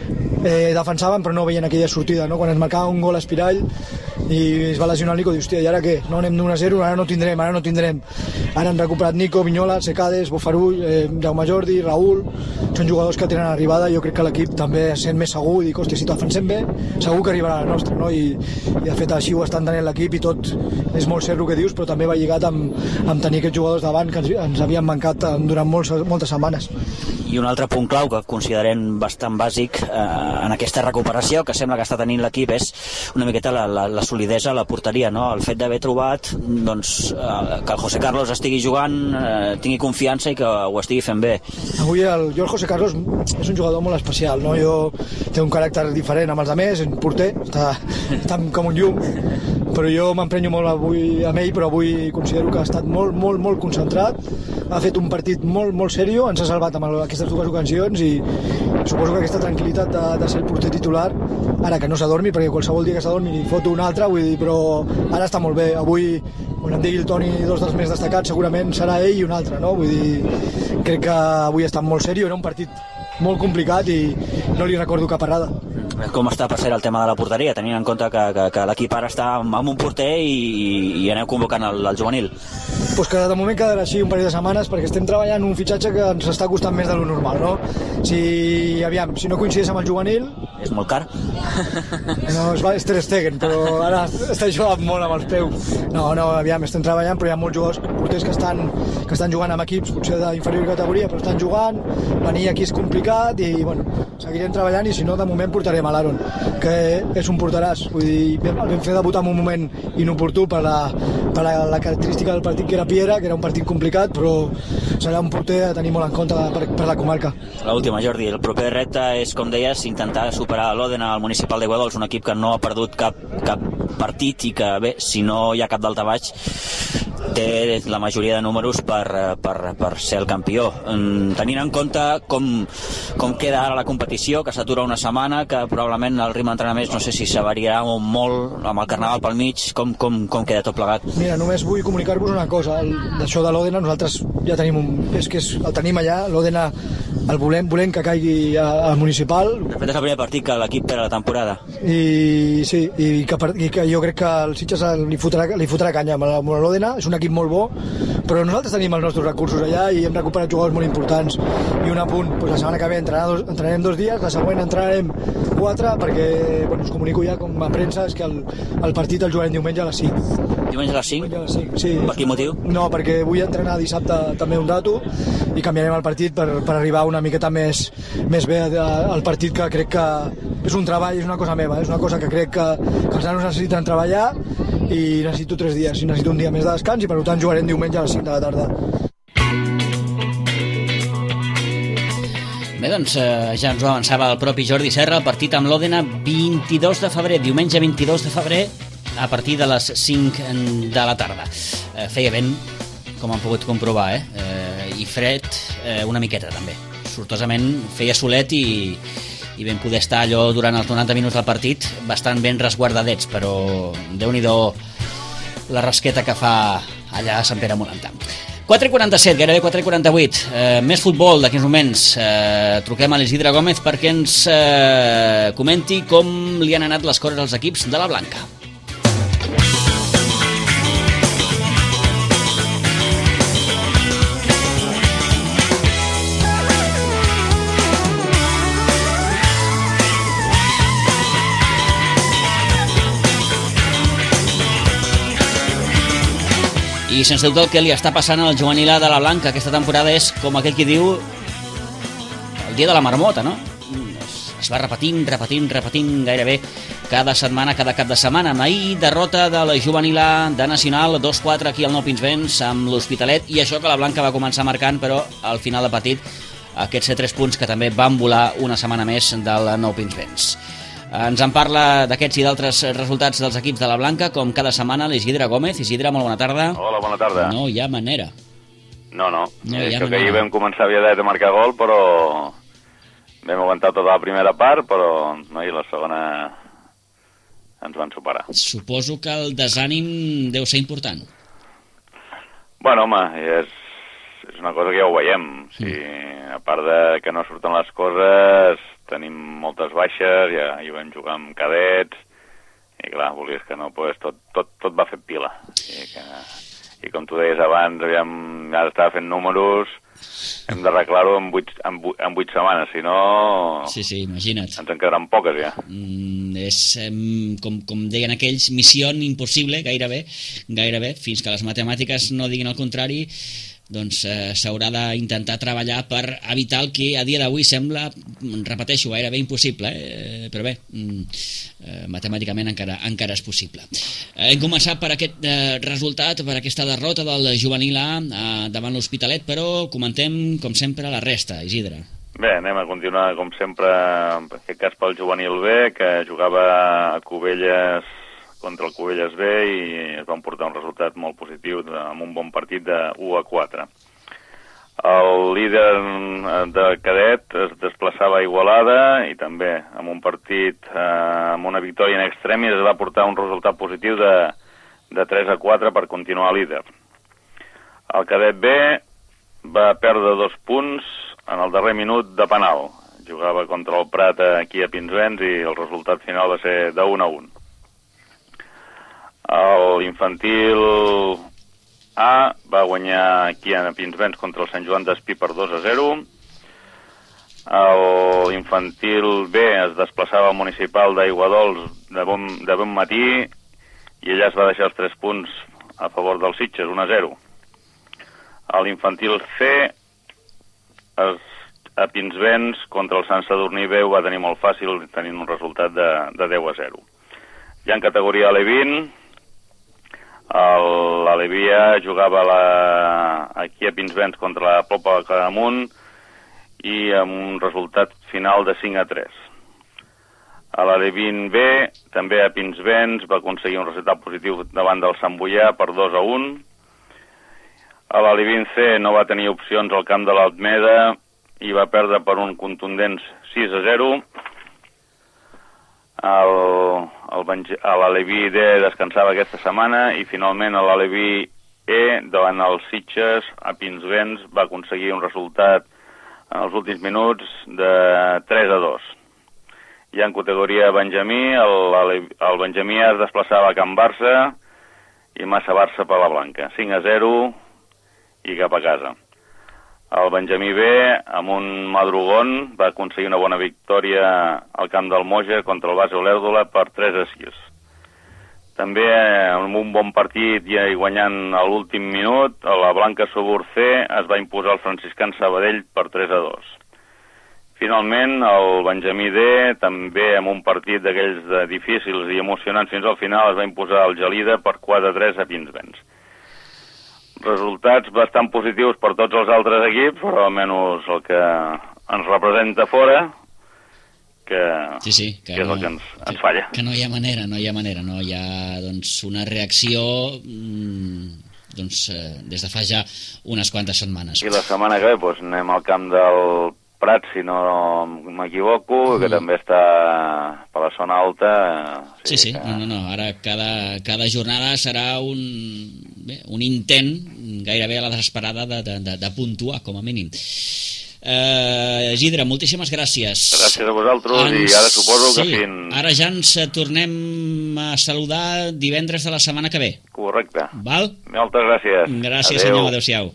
eh, defensaven però no veien aquella sortida, no? Quan es marcava un gol a Espirall i es va lesionar el Nico, dius, hòstia, i ara què? No anem d'un a zero, ara no tindrem, ara no tindrem. Ara han recuperat Nico, Vinyola, Secades, Bofarull, eh, Jaume Jordi, Raül, són jugadors que tenen arribada, jo crec que l'equip també es sent més segur i dic, hòstia, si defensem bé, segur que arribarà la nostra, no? I, i de fet així ho està entenent l'equip i tot és molt cert el que dius, però també va lligat amb, amb tenir aquests jugadors davant que ens, ens havien mancat durant molts, moltes setmanes. I un altre punt clau que considerem bastant bàsic eh, en aquesta recuperació que sembla que està tenint l'equip és una miqueta la, la, la solidesa a la porteria, no? El fet d'haver trobat doncs, eh, que el José Carlos estigui jugant, eh, tingui confiança i que ho estigui fent bé. Avui el, jo el José Carlos és un jugador molt especial, no? Jo té un caràcter diferent amb els altres, és un porter, està, està com un llum, però jo m'emprenyo molt avui amb ell, però avui considero que ha estat molt, molt, molt concentrat, ha fet un partit molt, molt seriós, ens ha salvat amb aquestes dues ocasions i suposo que aquesta tranquil·litat de, de ser el porter titular, ara que no s'adormi, perquè qualsevol dia que s'adormi li foto un altre, vull dir, però ara està molt bé. Avui, quan em digui el Toni dos dels més destacats, segurament serà ell i un altre, no? Vull dir, crec que avui ha estat molt seriós, era un partit molt complicat i no li recordo cap errada. Com està per ser el tema de la porteria, tenint en compte que, que, que l'equip ara està amb un porter i, i aneu convocant el, el juvenil? Pues que de moment quedarà així un parell de setmanes perquè estem treballant un fitxatge que ens està costant més de lo normal, no? Si, aviam, si no coincideix amb el juvenil... És molt car? No, és, és Ter Stegen, però ara està jugant molt amb els peus. No, no, aviam, estem treballant, però hi ha molts jugadors porters que estan, que estan jugant amb equips, potser d'inferior categoria, però estan jugant, venir aquí és complicat i, bueno, seguirem treballant i si no, de moment portarem a l'Aaron, que és un porteràs. Vull dir, el vam fer debutar en un moment inoportú per la, per la, la característica del partit que era Piera, que era un partit complicat, però serà un porter a tenir molt en compte per, per la comarca. L'última, Jordi, el proper repte és, com deies, intentar superar l'Òdena al municipal de Guadols, un equip que no ha perdut cap, cap partit i que, bé, si no hi ha cap daltabaix, té la majoria de números per, per, per ser el campió. Tenint en compte com, com queda ara la competició, que s'atura una setmana, que probablement el ritme d'entrenaments no sé si s'avariarà molt amb el carnaval pel mig, com, com, com queda tot plegat? Mira, només vull comunicar-vos una cosa, d'això de l'Òdena nosaltres ja tenim un... és que és, el tenim allà, l'Òdena el volem, volem que caigui al municipal. De fet és el primer partit que l'equip perd la temporada. I sí, i que, i que jo crec que el Sitges li fotrà, li fotrà canya amb l'Òdena, és un equip molt bo, però nosaltres tenim els nostres recursos allà i hem recuperat jugadors molt importants. I un apunt, doncs la setmana que ve dos, entrenarem dos dies, la següent entrenarem quatre, perquè bueno, us comunico ja com a premsa, és que el, el partit el jugarem diumenge a les cinc. Diumenge a les cinc? Diumenge a les cinc, sí. Per quin motiu? No, perquè vull entrenar dissabte també un dato i canviarem el partit per, per arribar una miqueta més, més bé al partit, que crec que és un treball, és una cosa meva, és una cosa que crec que, que els nanos necessiten treballar i necessito tres dies, i necessito un dia més de descans i per tant jugarem diumenge a les cinc de la tarda. Bé, doncs eh, ja ens ho avançava el propi Jordi Serra, el partit amb l'Òdena vint-i-dos de febrer, diumenge vint-i-dos de febrer, a partir de les cinc de la tarda. Eh, feia vent, com han pogut comprovar, eh? eh i fred eh, una miqueta també. Sortosament feia solet i, i vam poder estar allò durant els noranta minuts del partit bastant ben resguardadets, però Déu-n'hi-do la rasqueta que fa allà a Sant Pere Molantà. quatre i quaranta-set, gairebé quatre i quaranta-vuit, eh, més futbol d'aquí uns moments. Eh, truquem a l'Isidre Gómez perquè ens eh, comenti com li han anat les coses als equips de la Blanca. I sense dubte el que li està passant al juvenil A de la Blanca aquesta temporada és, com aquell qui diu, el dia de la marmota, no? Es, es va repetint, repetint, repetint gairebé cada setmana, cada cap de setmana. Ahir, derrota de la juvenil A de Nacional, dos quatre aquí al Nou Pinsbens amb l'Hospitalet, i això que la Blanca va començar marcant, però al final de partit aquests set tres punts que també van volar una setmana més del Nou Pinsbens. Ens en parla d'aquests i d'altres resultats dels equips de la Blanca, com cada setmana, l'Isidre Gómez. Isidre, molt bona tarda. Hola, bona tarda. No hi ha manera. No, no. no és que ahir vam començar aviadet a marcar gol, però vam aguantar tota la primera part, però no, i la segona ens van superar. Suposo que el desànim deu ser important. Bueno, home, és, és una cosa que ja ho veiem. Sí. Sí, a part de que no surten les coses, tenim moltes baixes, ja hi vam jugar amb cadets, i clar, volies que no, pues, tot, tot, tot va fer pila. I, que, i com tu deies abans, aviam, ara estava fent números, hem d'arreglar-ho en vuit, en, vuit, en vuit setmanes, si no... Sí, sí, imagina't. Ens en quedaran poques, ja. Mm, és, um, com, com deien aquells, missió impossible, gairebé, gairebé, fins que les matemàtiques no diguin el contrari, doncs eh, s'haurà d'intentar treballar per evitar el que a dia d'avui sembla, repeteixo, gairebé impossible, eh? però bé, eh, matemàticament encara, encara és possible. Eh, hem començat per aquest eh, resultat, per aquesta derrota del juvenil A eh, davant l'Hospitalet, però comentem, com sempre, la resta, Isidre. Bé, anem a continuar, com sempre, en aquest cas pel juvenil B, que jugava a Cubelles contra el Cubelles B i es van portar un resultat molt positiu de, amb un bon partit de u a quatre. El líder de cadet es desplaçava a Igualada i també amb un partit eh, amb una victòria en extremis es va portar un resultat positiu de, de tres a quatre per continuar líder. El cadet B va perdre dos punts en el darrer minut de penal. jugava contra el Prat aquí a Pinsbens i el resultat final va ser de un a un. L'infantil A va guanyar aquí a Pinsbens contra el Sant Joan d'Espí per dos a zero. L'infantil B es desplaçava al municipal d'Aiguadols de bon, de bon matí i allà es va deixar els tres punts a favor dels Sitges, un a zero. L'infantil C es, a Pinsbens contra el Sant Sadurní B ho va tenir molt fàcil, tenint un resultat de, de deu a zero. Ja en categoria A L vint, l'Alevia jugava la, aquí a Pinsbens contra la Popa de Claramunt i amb un resultat final de cinc a tres. A l'A L vint B, també a Pinsbens, va aconseguir un resultat positiu davant del Sant Boià per dos a un. A l'A L vint C no va tenir opcions al camp de l'Altmeda i va perdre per un contundents sis a zero. El, el, a l'A L V D descansava aquesta setmana i finalment a l'A L V E davant els Sitges a Pinsbens va aconseguir un resultat en els últims minuts de tres a dos. Ja en categoria Benjamí, el, el Benjamí es desplaçava a Can Barça i Massa Barça per la Blanca, cinc a zero i cap a casa. El Benjamí B, amb un madrugón, va aconseguir una bona victòria al camp del Moja contra el Base Olèrdola per tres a sis. També, amb un bon partit i guanyant a l'últim minut, la Blanca Subur C es va imposar al Franciscans Sabadell per tres a dos. Finalment, el Benjamí D, també amb un partit d'aquells difícils i emocionants fins al final, es va imposar al Gelida per quatre a tres a Pinsbens. Resultats bastant positius per tots els altres equips, però almenys el que ens representa fora, que, sí, sí, que, que és no, el que ens, que, ens falla. Que no hi ha manera, no hi ha manera, no hi ha doncs, una reacció doncs, des de fa ja unes quantes setmanes. I la setmana que ve doncs, anem al camp del Prat, si no m'equivoco, mm. que també està per la zona alta. Sí, sí, sí. Que... no, no, no, ara cada, cada jornada serà un, bé, un intent gairebé a la desesperada de, de, de, de puntuar, com a mínim. Uh, Isidre, moltíssimes gràcies. Gràcies a vosaltres ens... i ara suposo que sí, fins... Ara ja ens tornem a saludar divendres de la setmana que ve. Correcte. Val? Moltes gràcies. Gràcies, adeu. senyor, adeu-siau.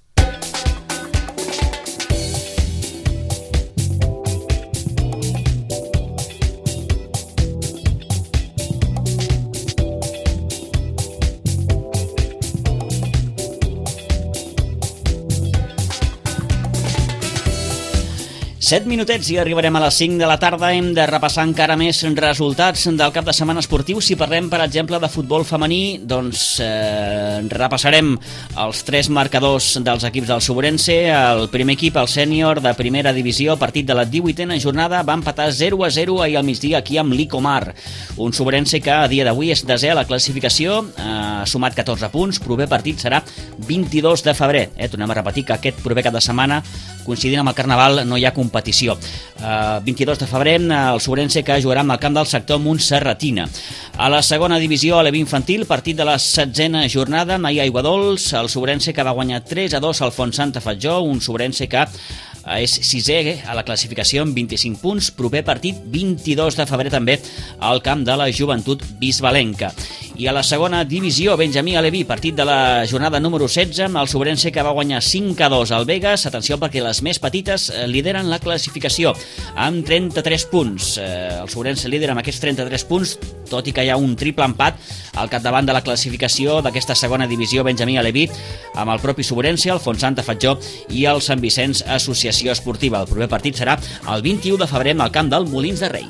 set minutets i arribarem a les cinc de la tarda. Hem de repassar encara més resultats del cap de setmana esportiu. Si parlem, per exemple, de futbol femení, doncs eh, repassarem els tres marcadors dels equips del Sobrense. El primer equip, el sènior de primera divisió, partit de la divuitena jornada, va empatar zero a zero ahir al migdia aquí amb l'Icomar. Un Sobrense que a dia d'avui és desè a la classificació, ha sumat catorze punts. Proper partit serà vint-i-dos de febrer. Eh, tornem a repetir que aquest proper cap de setmana, coincidint amb el Carnaval, no hi ha competició. Uh, vint-i-dos de febrer, el Sobrense que jugarà amb el camp del sector Montserratina. A la segona divisió, a l'E V infantil, partit de la setzena jornada, ahir a Aiguadols, el Sobrense que va guanyar tres a dos al Font Santa Fatjó, un Sobrense que és sisè a la classificació amb vint-i-cinc punts. Proper partit vint-i-dos de febrer també al camp de la Joventut Bisbalenca. I a la segona divisió, Benjamí Aleví, partit de la jornada número setze, el Sobrense que va guanyar cinc a dos al Vegas. Atenció perquè les més petites lideren la classificació amb trenta-tres punts. El Sobrense lidera amb aquests trenta-tres punts, tot i que hi ha un triple empat al capdavant de la classificació d'aquesta segona divisió, Benjamí Aleví, amb el propi Sobrense, el Font Santa Fatjó i el Sant Vicenç Associació Esportiva. El proper partit serà el vint-i-u de febrer al camp del Molins de Rei.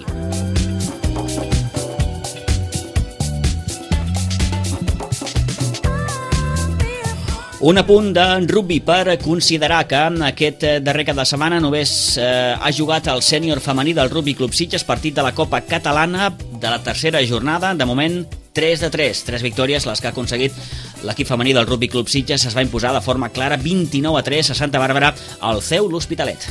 Un apunt de rugby per considerar que aquest darrer cap de setmana només eh, ha jugat el sènior femení del Rugby Club Sitges, partit de la Copa Catalana de la tercera jornada. De moment, tres de tres. Tres victòries les que ha aconseguit l'equip femení del Rugby Club Sitges. Es va imposar de forma clara vint-i-nou a tres a Santa Bàrbara al C E U l'Hospitalet.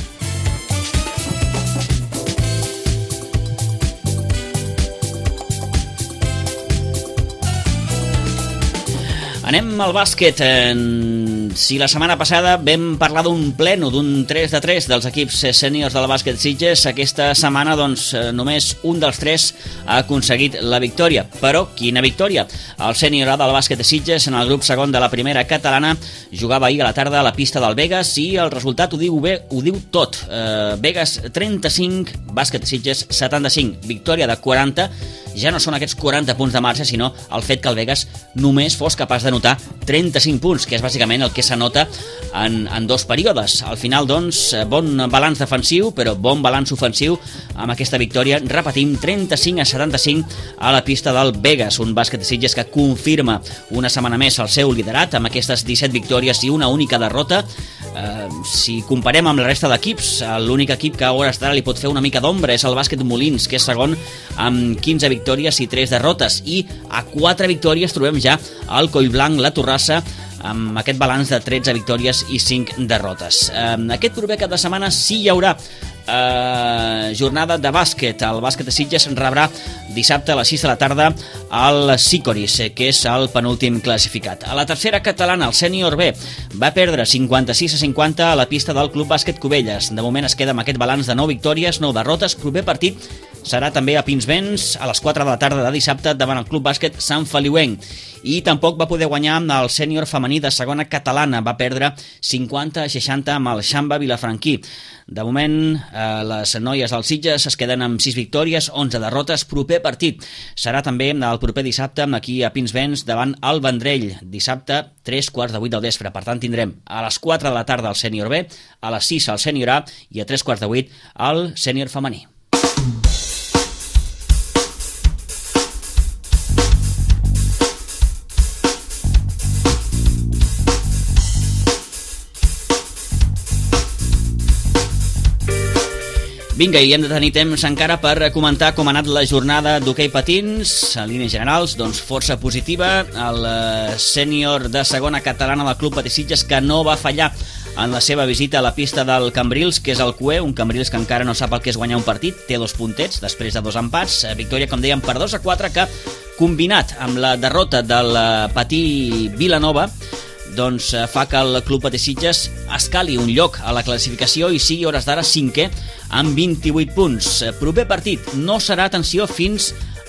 Anem al bàsquet. Si la setmana passada vam parlar d'un pleno, d'un tres de tres dels equips sèniors del bàsquet Sitges, aquesta setmana doncs, només un dels tres ha aconseguit la victòria. Però quina victòria? El sènior A del bàsquet de Sitges, en el grup segon de la primera catalana, jugava ahir a la tarda a la pista del Vegas i el resultat ho diu bé, ho diu tot. Eh, Vegas trenta-cinc, bàsquet Sitges setanta-cinc, victòria de quaranta. Ja no són aquests quaranta punts de marxa, sinó el fet que el Vegas només fos capaç de notar trenta-cinc punts, que és bàsicament el que s'anota en, en dos períodes. Al final, doncs, bon balanç defensiu, però bon balanç ofensiu amb aquesta victòria. Repetim, trenta-cinc a setanta-cinc a la pista del Vegas, un bàsquet de Sitges que confirma una setmana més el seu liderat amb aquestes disset victòries i una única derrota. Eh, si comparem amb la resta d'equips, l'únic equip que a hores d'ara li pot fer una mica d'ombra és el bàsquet Molins, que és segon amb quinze victòries i tres derrotes, i a quatre victòries trobem ja el Collblanc, la Torrassa, amb aquest balanç de tretze victòries i cinc derrotes. Eh, aquest proper cap de setmana sí hi haurà eh, jornada de bàsquet. El bàsquet de Sitges rebrà dissabte a les sis de la tarda al Sicoris, que és el penúltim classificat. A la tercera catalana, el sènior B va perdre cinquanta-sis a cinquanta a la pista del Club Bàsquet Cubelles. De moment es queda amb aquest balanç de nou victòries, nou derrotes. Proper partit serà també a Pinsbens a les quatre de la tarda de dissabte davant el Club Bàsquet Sant Feliuenc. I tampoc va poder guanyar el sènior femení de segona catalana, va perdre cinquanta a seixanta amb el Xamba Vilafranquí. De moment, eh, les noies dels Sitges es queden amb sis victòries, onze derrotes. Proper partit serà també el proper dissabte aquí a Pinsbens davant el Vendrell, dissabte tres quarts de vuit del vespre. Per tant, tindrem a les quatre de la tarda el sènior B, a les sis el sènior A i a tres quarts de vuit el sènior femení. Vinga, i hem de tenir temps encara per comentar com ha anat la jornada d'hoquei patins. En línies generals, doncs força positiva. El sènior de segona catalana del Club Patí Sitges, que no va fallar en la seva visita a la pista del Cambrils, que és el Q E, un Cambrils que encara no sap el que és guanyar un partit, té dos puntets després de dos empats. Victòria, com dèiem, per dos a quatre, que combinat amb la derrota del Patí Vilanova, doncs fa que el Club Patí Sitges escali un lloc a la classificació i sigui hores d'ara cinquè amb vint-i-vuit punts. Proper partit no serà, atenció, fins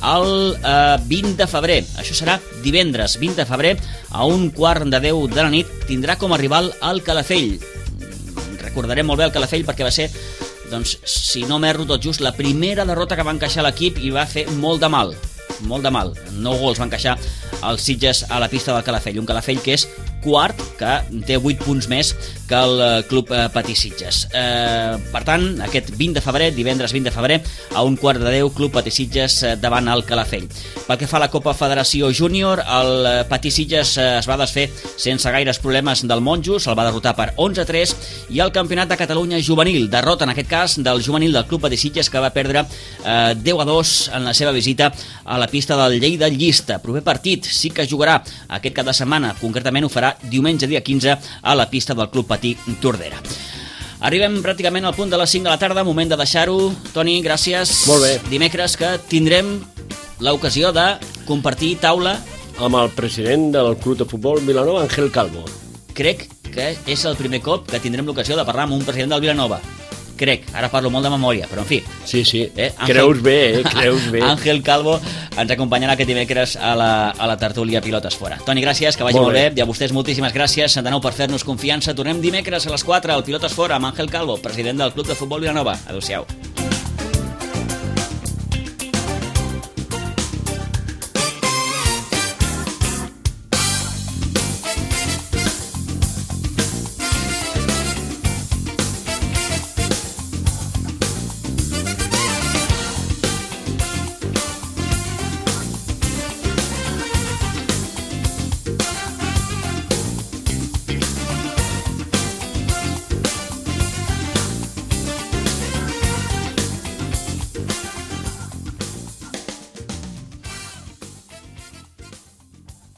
al eh, vint de febrer. Això serà divendres vint de febrer a un quart de deu de la nit. Tindrà com a rival el Calafell. Recordarem molt bé el Calafell perquè va ser, doncs, si no m'erro tot just, la primera derrota que va encaixar l'equip i va fer molt de mal. Molt de mal. Nou gols van encaixar els Sitges a la pista del Calafell. Un Calafell que és quart, que té vuit punts més que el Club Patí Sitges. Eh, per tant, aquest vint de febrer, divendres vint de febrer, a un quart de deu, Club Patí Sitges davant el Calafell. Pel que fa a la Copa Federació Júnior, el Patí Sitges es va desfer sense gaires problemes del Monjos, el va derrotar per onze a tres, i el Campionat de Catalunya Juvenil, derrota en aquest cas del juvenil del Club Patí Sitges, que va perdre eh, deu a dos en la seva visita a la pista del Lleida Llista. Proper partit sí que jugarà aquest cap de setmana, concretament ho farà diumenge dia quinze a la pista del Club Patí Tordera. Arribem pràcticament al punt de les cinc de la tarda, moment de deixar-ho. Toni, gràcies. Molt bé. Dimecres que tindrem l'ocasió de compartir taula amb el president del Club de Futbol Vilanova, Ángel Calvo. Crec que és el primer cop que tindrem l'ocasió de parlar amb un president del Vilanova. Crec, ara parlo molt de memòria, però en fi. Sí, sí, eh? Ángel... creus bé, eh? creus bé. Ángel Calvo ens acompanyarà aquest dimecres a la, a la tertúlia Pilotes Fora. Toni, gràcies, que vagi molt, molt bé. bé. I a vostès moltíssimes gràcies de nou per fer-nos confiança. Tornem dimecres a les quatre al Pilotes Fora amb Ángel Calvo, president del Club de Futbol Vilanova. Adéu-siau.